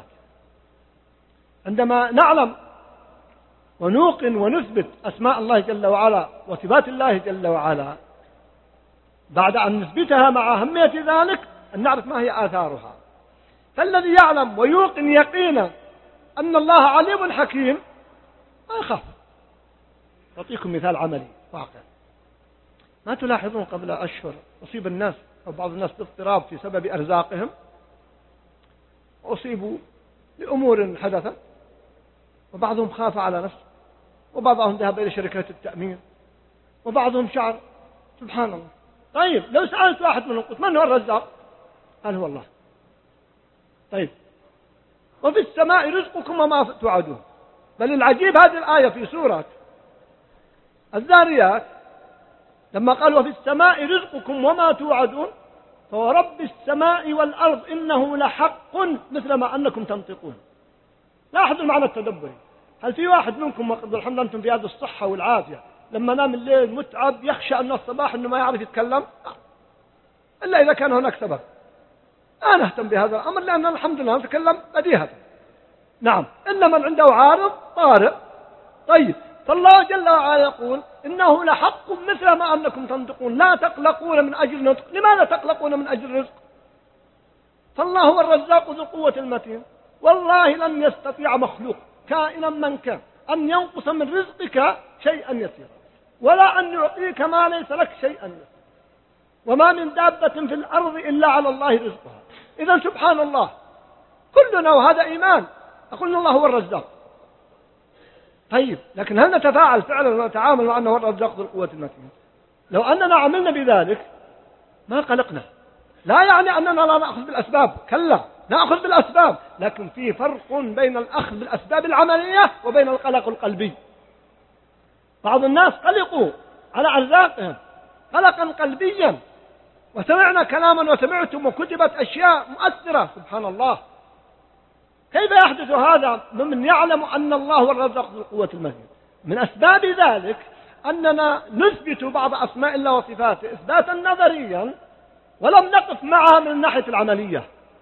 عندما نعلم ونوقن ونثبت أسماء الله جل وعلا وصفات الله جل وعلا، بعد أن نثبتها مع أهمية ذلك أن نعرف ما هي آثارها. فالذي يعلم ويوقن يقينا أن الله عليم حكيم ما يخاف. أعطيكم مثال عملي واقع. ما تلاحظون قبل أشهر أصيب الناس أو بعض الناس باضطراب في سبب أرزاقهم، أصيبوا لأمور حدثت، وبعضهم خاف على نفسه، وبعضهم ذهب إلى شركات التأمين، وبعضهم شعر سبحان الله. طيب لو سألت واحد منهم قلت من هو الرزاق؟ قال هو الله. طيب وفي السماء رزقكم وما توعدون. بل العجيب هذه الآية في سورة الذاريات لما قال وفي السماء رزقكم وما توعدون فورب السماء والأرض إنه لحق مثل ما أنكم تنطقون. لاحظوا المعنى التدبري. هل في واحد منكم وقد الحمد أنتم في هذه الصحة والعافية لما نام الليل متعب يخشى أن الصباح أنه ما يعرف يتكلم، إلا إذا كان هناك سبب. لا نهتم بهذا الأمر لأننا الحمد لله نتكلم بديهة. نعم، إلا من عنده عارض طارئ. طيب، فالله جل وعلا يقول إنه لحق مثل ما أنكم تنطقون، لا تقلقون من أجل نطق. لماذا تقلقون من أجل رزق؟ فالله هو الرزاق ذو القوة المتين. والله لن يستطيع مخلوق كائنا من كان أن ينقص من رزقك شيئا يسيرا، ولا أن يعطيك ما ليس لك شيئا يسيرا. وما من دابة في الأرض إلا على الله رزقها. إذن سبحان الله كلنا، وهذا إيمان، أقول الله هو الرزاق. طيب، لكن هل نتفاعل فعلا ونتعامل مع أنه هو الرزاق ذو القوة المتين؟ لو أننا عملنا بذلك ما قلقنا. لا يعني أننا لا نأخذ بالأسباب، كلا، نأخذ بالأسباب، لكن في فرق بين الأخذ بالأسباب العملية وبين القلق القلبي. بعض الناس قلقوا على أرزاقهم قلقا قلبيا، وسمعنا كلاما وسمعتم وكتبت أشياء مؤثرة. سبحان الله، كيف يحدث هذا ممن يعلم أن الله هو الرزاق ذو القوة المتين؟ من أسباب ذلك أننا نثبت بعض أسماء الله وصفاته إثباتا نظريا ولم نقف معها من الناحية العملية.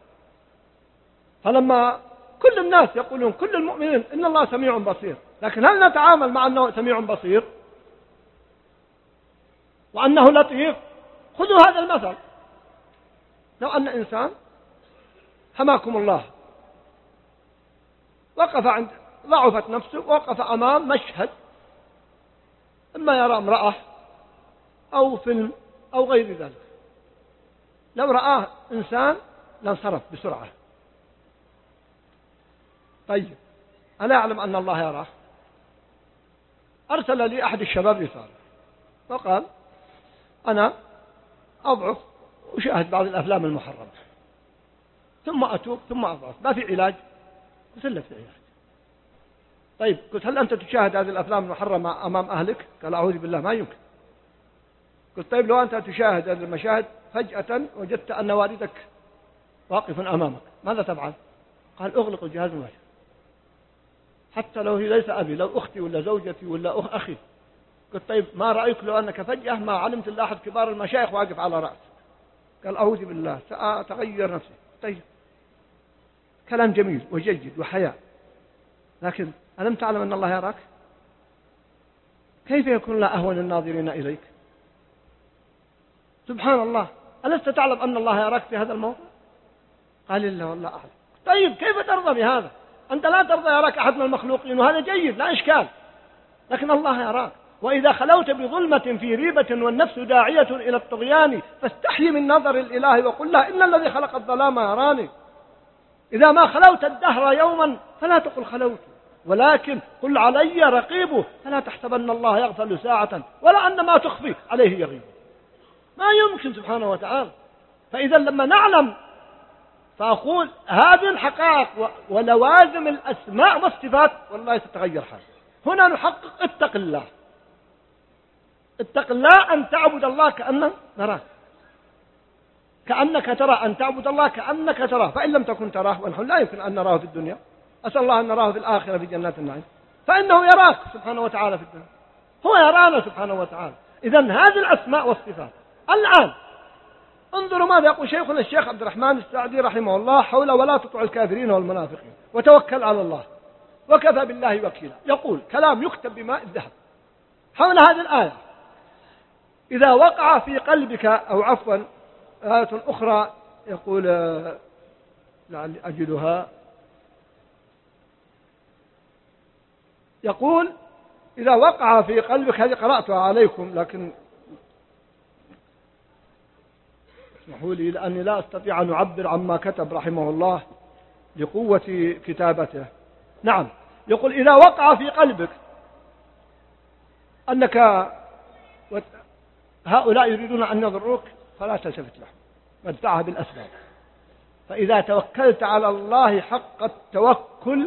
فلما كل الناس يقولون، كل المؤمنين، إن الله سميع بصير، لكن هل نتعامل مع أنه سميع بصير وأنه لطيف؟ خذوا هذا المثل. لو أن إنسان حماكم الله وقف عند ضعفت نفسه، وقف أمام مشهد إما يرى امرأة أو فيلم أو غير ذلك، لو رآه إنسان لانصرف بسرعة. طيب، أنا أعلم أن الله يراه. أرسل لي أحد الشباب رسالة وقال أنا أضعف وشاهد بعض الأفلام المحرمة، ثم أتوب ثم أضعف، ما في علاج؟ قلت له في علاج. طيب، قلت هل أنت تشاهد هذه الأفلام المحرمة أمام أهلك؟ قال أعوذ بالله، ما يمكن. قلت طيب، لو أنت تشاهد هذه المشاهد فجأة وجدت أن والدك واقف أمامك، ماذا تفعل؟ قال أغلق الجهاز المباشر، حتى لو هي ليس أبي، لو أختي ولا زوجتي ولا أخ أخي. قلت طيب، ما رأيك لو أنك فجأة ما علمت إلا أحد كبار المشايخ واقف على رأسك؟ قال أعوذ بالله، سأتغير نفسي. طيب، كلام جميل وجيد وحياء، لكن ألم تعلم أن الله يراك؟ كيف يكون لا أهون الناظرين إليك؟ سبحان الله، ألست تعلم أن الله يراك في هذا الموضوع؟ قال إلا والله أعلم. طيب، كيف ترضى بهذا؟ أنت لا ترضى يراك أحد من المخلوقين، وهذا جيد لا إشكال، لكن الله يراك. وإذا خلوت بظلمة في ريبة والنفس داعية إلى الطغيان فاستحي من نظر الإله وقل له إن الذي خلق الظلام يراني. إذا ما خلوت الدهر يوما فلا تقل خلوت، ولكن قل علي رقيبه، فلا تحسبن الله يغفل ساعة ولا أن ما تخفي عليه يغيب. ما يمكن سبحانه وتعالى. فإذا لما نعلم، فأقول هذه الحقائق ولوازم الأسماء والصفات والله ستتغير حالك. هنا نحقق اتق الله. اتق الله أن تعبد الله كأنك نراه، كأنك ترى، أن تعبد الله كأنك تراه، فإن لم تكن تراه، ونحن لا يمكن أن نراه في الدنيا، أسأل الله أن نراه في الآخرة في جنات النعيم، فإنه يراك سبحانه وتعالى في الدنيا، هو يرانا سبحانه وتعالى. إذن هذه الأسماء والصفات. الآن انظروا ماذا يقول شيخنا الشيخ عبد الرحمن السعدي رحمه الله حول ولا تطع الكافرين والمنافقين وتوكل على الله وكفى بالله وكيلا. يقول كلام يكتب بماء الذهب حول هذه الآية: إذا وقع في قلبك، أو عفوا آية أخرى يقول لعلي أجدها، يقول إذا وقع في قلبك، هذه قرأتها عليكم لكن اسمحوا لي لأني لا أستطيع أن أعبر عما كتب رحمه الله لقوة كتابته. نعم، يقول إذا وقع في قلبك أنك هؤلاء يريدون أن يضروك فلا تلتفت لهم وادفعها بالأسباب، فإذا توكلت على الله حق التوكل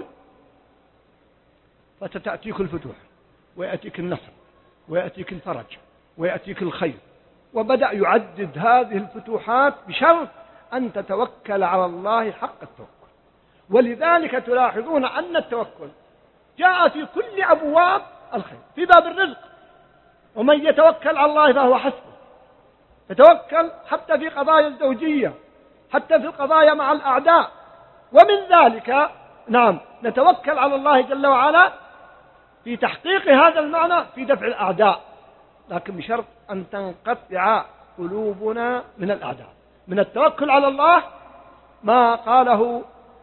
فتأتيك الفتوح ويأتيك النصر ويأتيك الفرج ويأتيك الخير. وبدأ يعدد هذه الفتوحات بشرط أن تتوكل على الله حق التوكل. ولذلك تلاحظون أن التوكل جاء في كل أبواب الخير. في باب الرزق ومن يتوكل على الله فهو حسبه. يتوكل حتى في قضايا الزوجية، حتى في القضايا مع الأعداء. ومن ذلك نعم نتوكل على الله جل وعلا في تحقيق هذا المعنى في دفع الأعداء، لكن بشرط أن تنقطع قلوبنا من الأعداء. من التوكل على الله ما قاله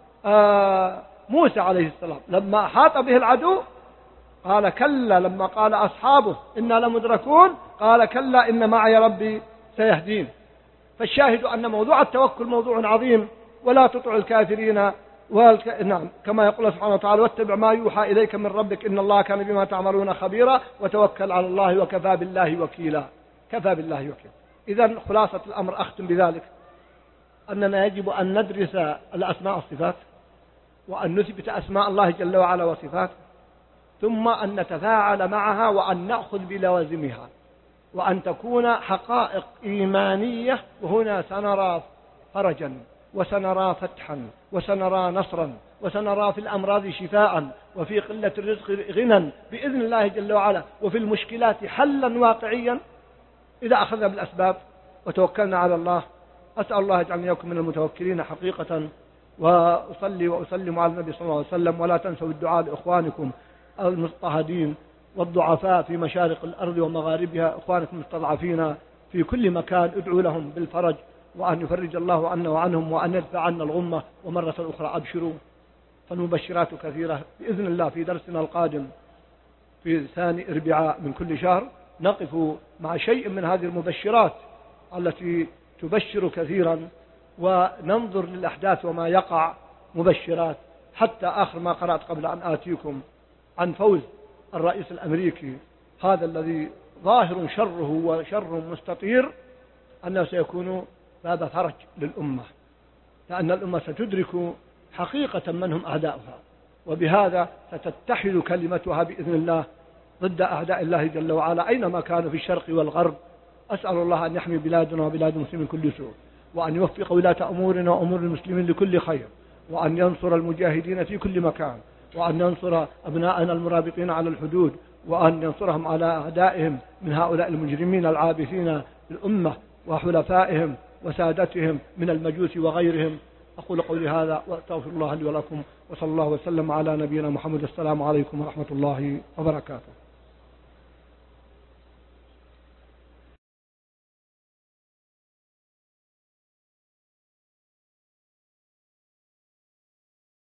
آه موسى عليه السلام لما أحاط به العدو، قال كلا، لما قال أصحابه إنا لمدركون قال كلا إن معي ربي سيهدين. فالشاهد أن موضوع التوكل موضوع عظيم، ولا تطع الكافرين والك... نعم كما يقول سبحانه وتعالى واتبع ما يوحى إليك من ربك إن الله كان بما تعملون خبيرا وتوكل على الله وكفى بالله وكيلا. كفى بالله وكيلا. إذن خلاصة الأمر أختم بذلك أننا يجب أن ندرس الأسماء والصفات، وأن نثبت أسماء الله جل وعلا وصفاته، ثم أن نتفاعل معها وأن نأخذ بلوازمها، وأن تكون حقائق إيمانية. وهنا سنرى فرجا، وسنرى فتحا، وسنرى نصرا، وسنرى في الأمراض شفاء، وفي قلة الرزق غنى بإذن الله جل وعلا، وفي المشكلات حلا واقعيا إذا أخذنا بالأسباب وتوكلنا على الله. أسأل الله يجعلني وإياكم من المتوكلين حقيقة، وأصلي وأسلم على النبي صلى الله عليه وسلم. ولا تنسوا الدعاء لإخوانكم المضطهدين والضعفاء في مشارق الأرض ومغاربها، إخوانكم المستضعفين في كل مكان، ادعوا لهم بالفرج، وأن يفرج الله عنا وعنهم، وأن يدفع عنا الغمة. ومرة أخرى أبشروا، فالمبشرات كثيرة بإذن الله. في درسنا القادم في ثاني أربعاء من كل شهر نقف مع شيء من هذه المبشرات التي تبشر كثيرا، وننظر للأحداث وما يقع مبشرات، حتى آخر ما قرأت قبل أن آتيكم عن فوز الرئيس الأمريكي هذا الذي ظاهر شره وشر مستطير، أنه سيكون باب فرج للأمة، لأن الأمة ستدرك حقيقة من هم أعداؤها، وبهذا ستتحد كلمتها بإذن الله ضد أعداء الله جل وعلا أينما كانوا في الشرق والغرب. أسأل الله أن يحمي بلادنا وبلاد المسلمين كل سوء، وأن يوفق ولاة أمورنا وأمور المسلمين لكل خير، وأن ينصر المجاهدين في كل مكان، وأن ينصر أبناءنا المرابطين على الحدود، وأن ينصرهم على أعدائهم من هؤلاء المجرمين العابثين الأمة وحلفائهم وسادتهم من المجوس وغيرهم. أقول قولي هذا وأستغفر الله لي ولكم، وصلى الله وسلم على نبينا محمد. السلام عليكم ورحمة الله وبركاته.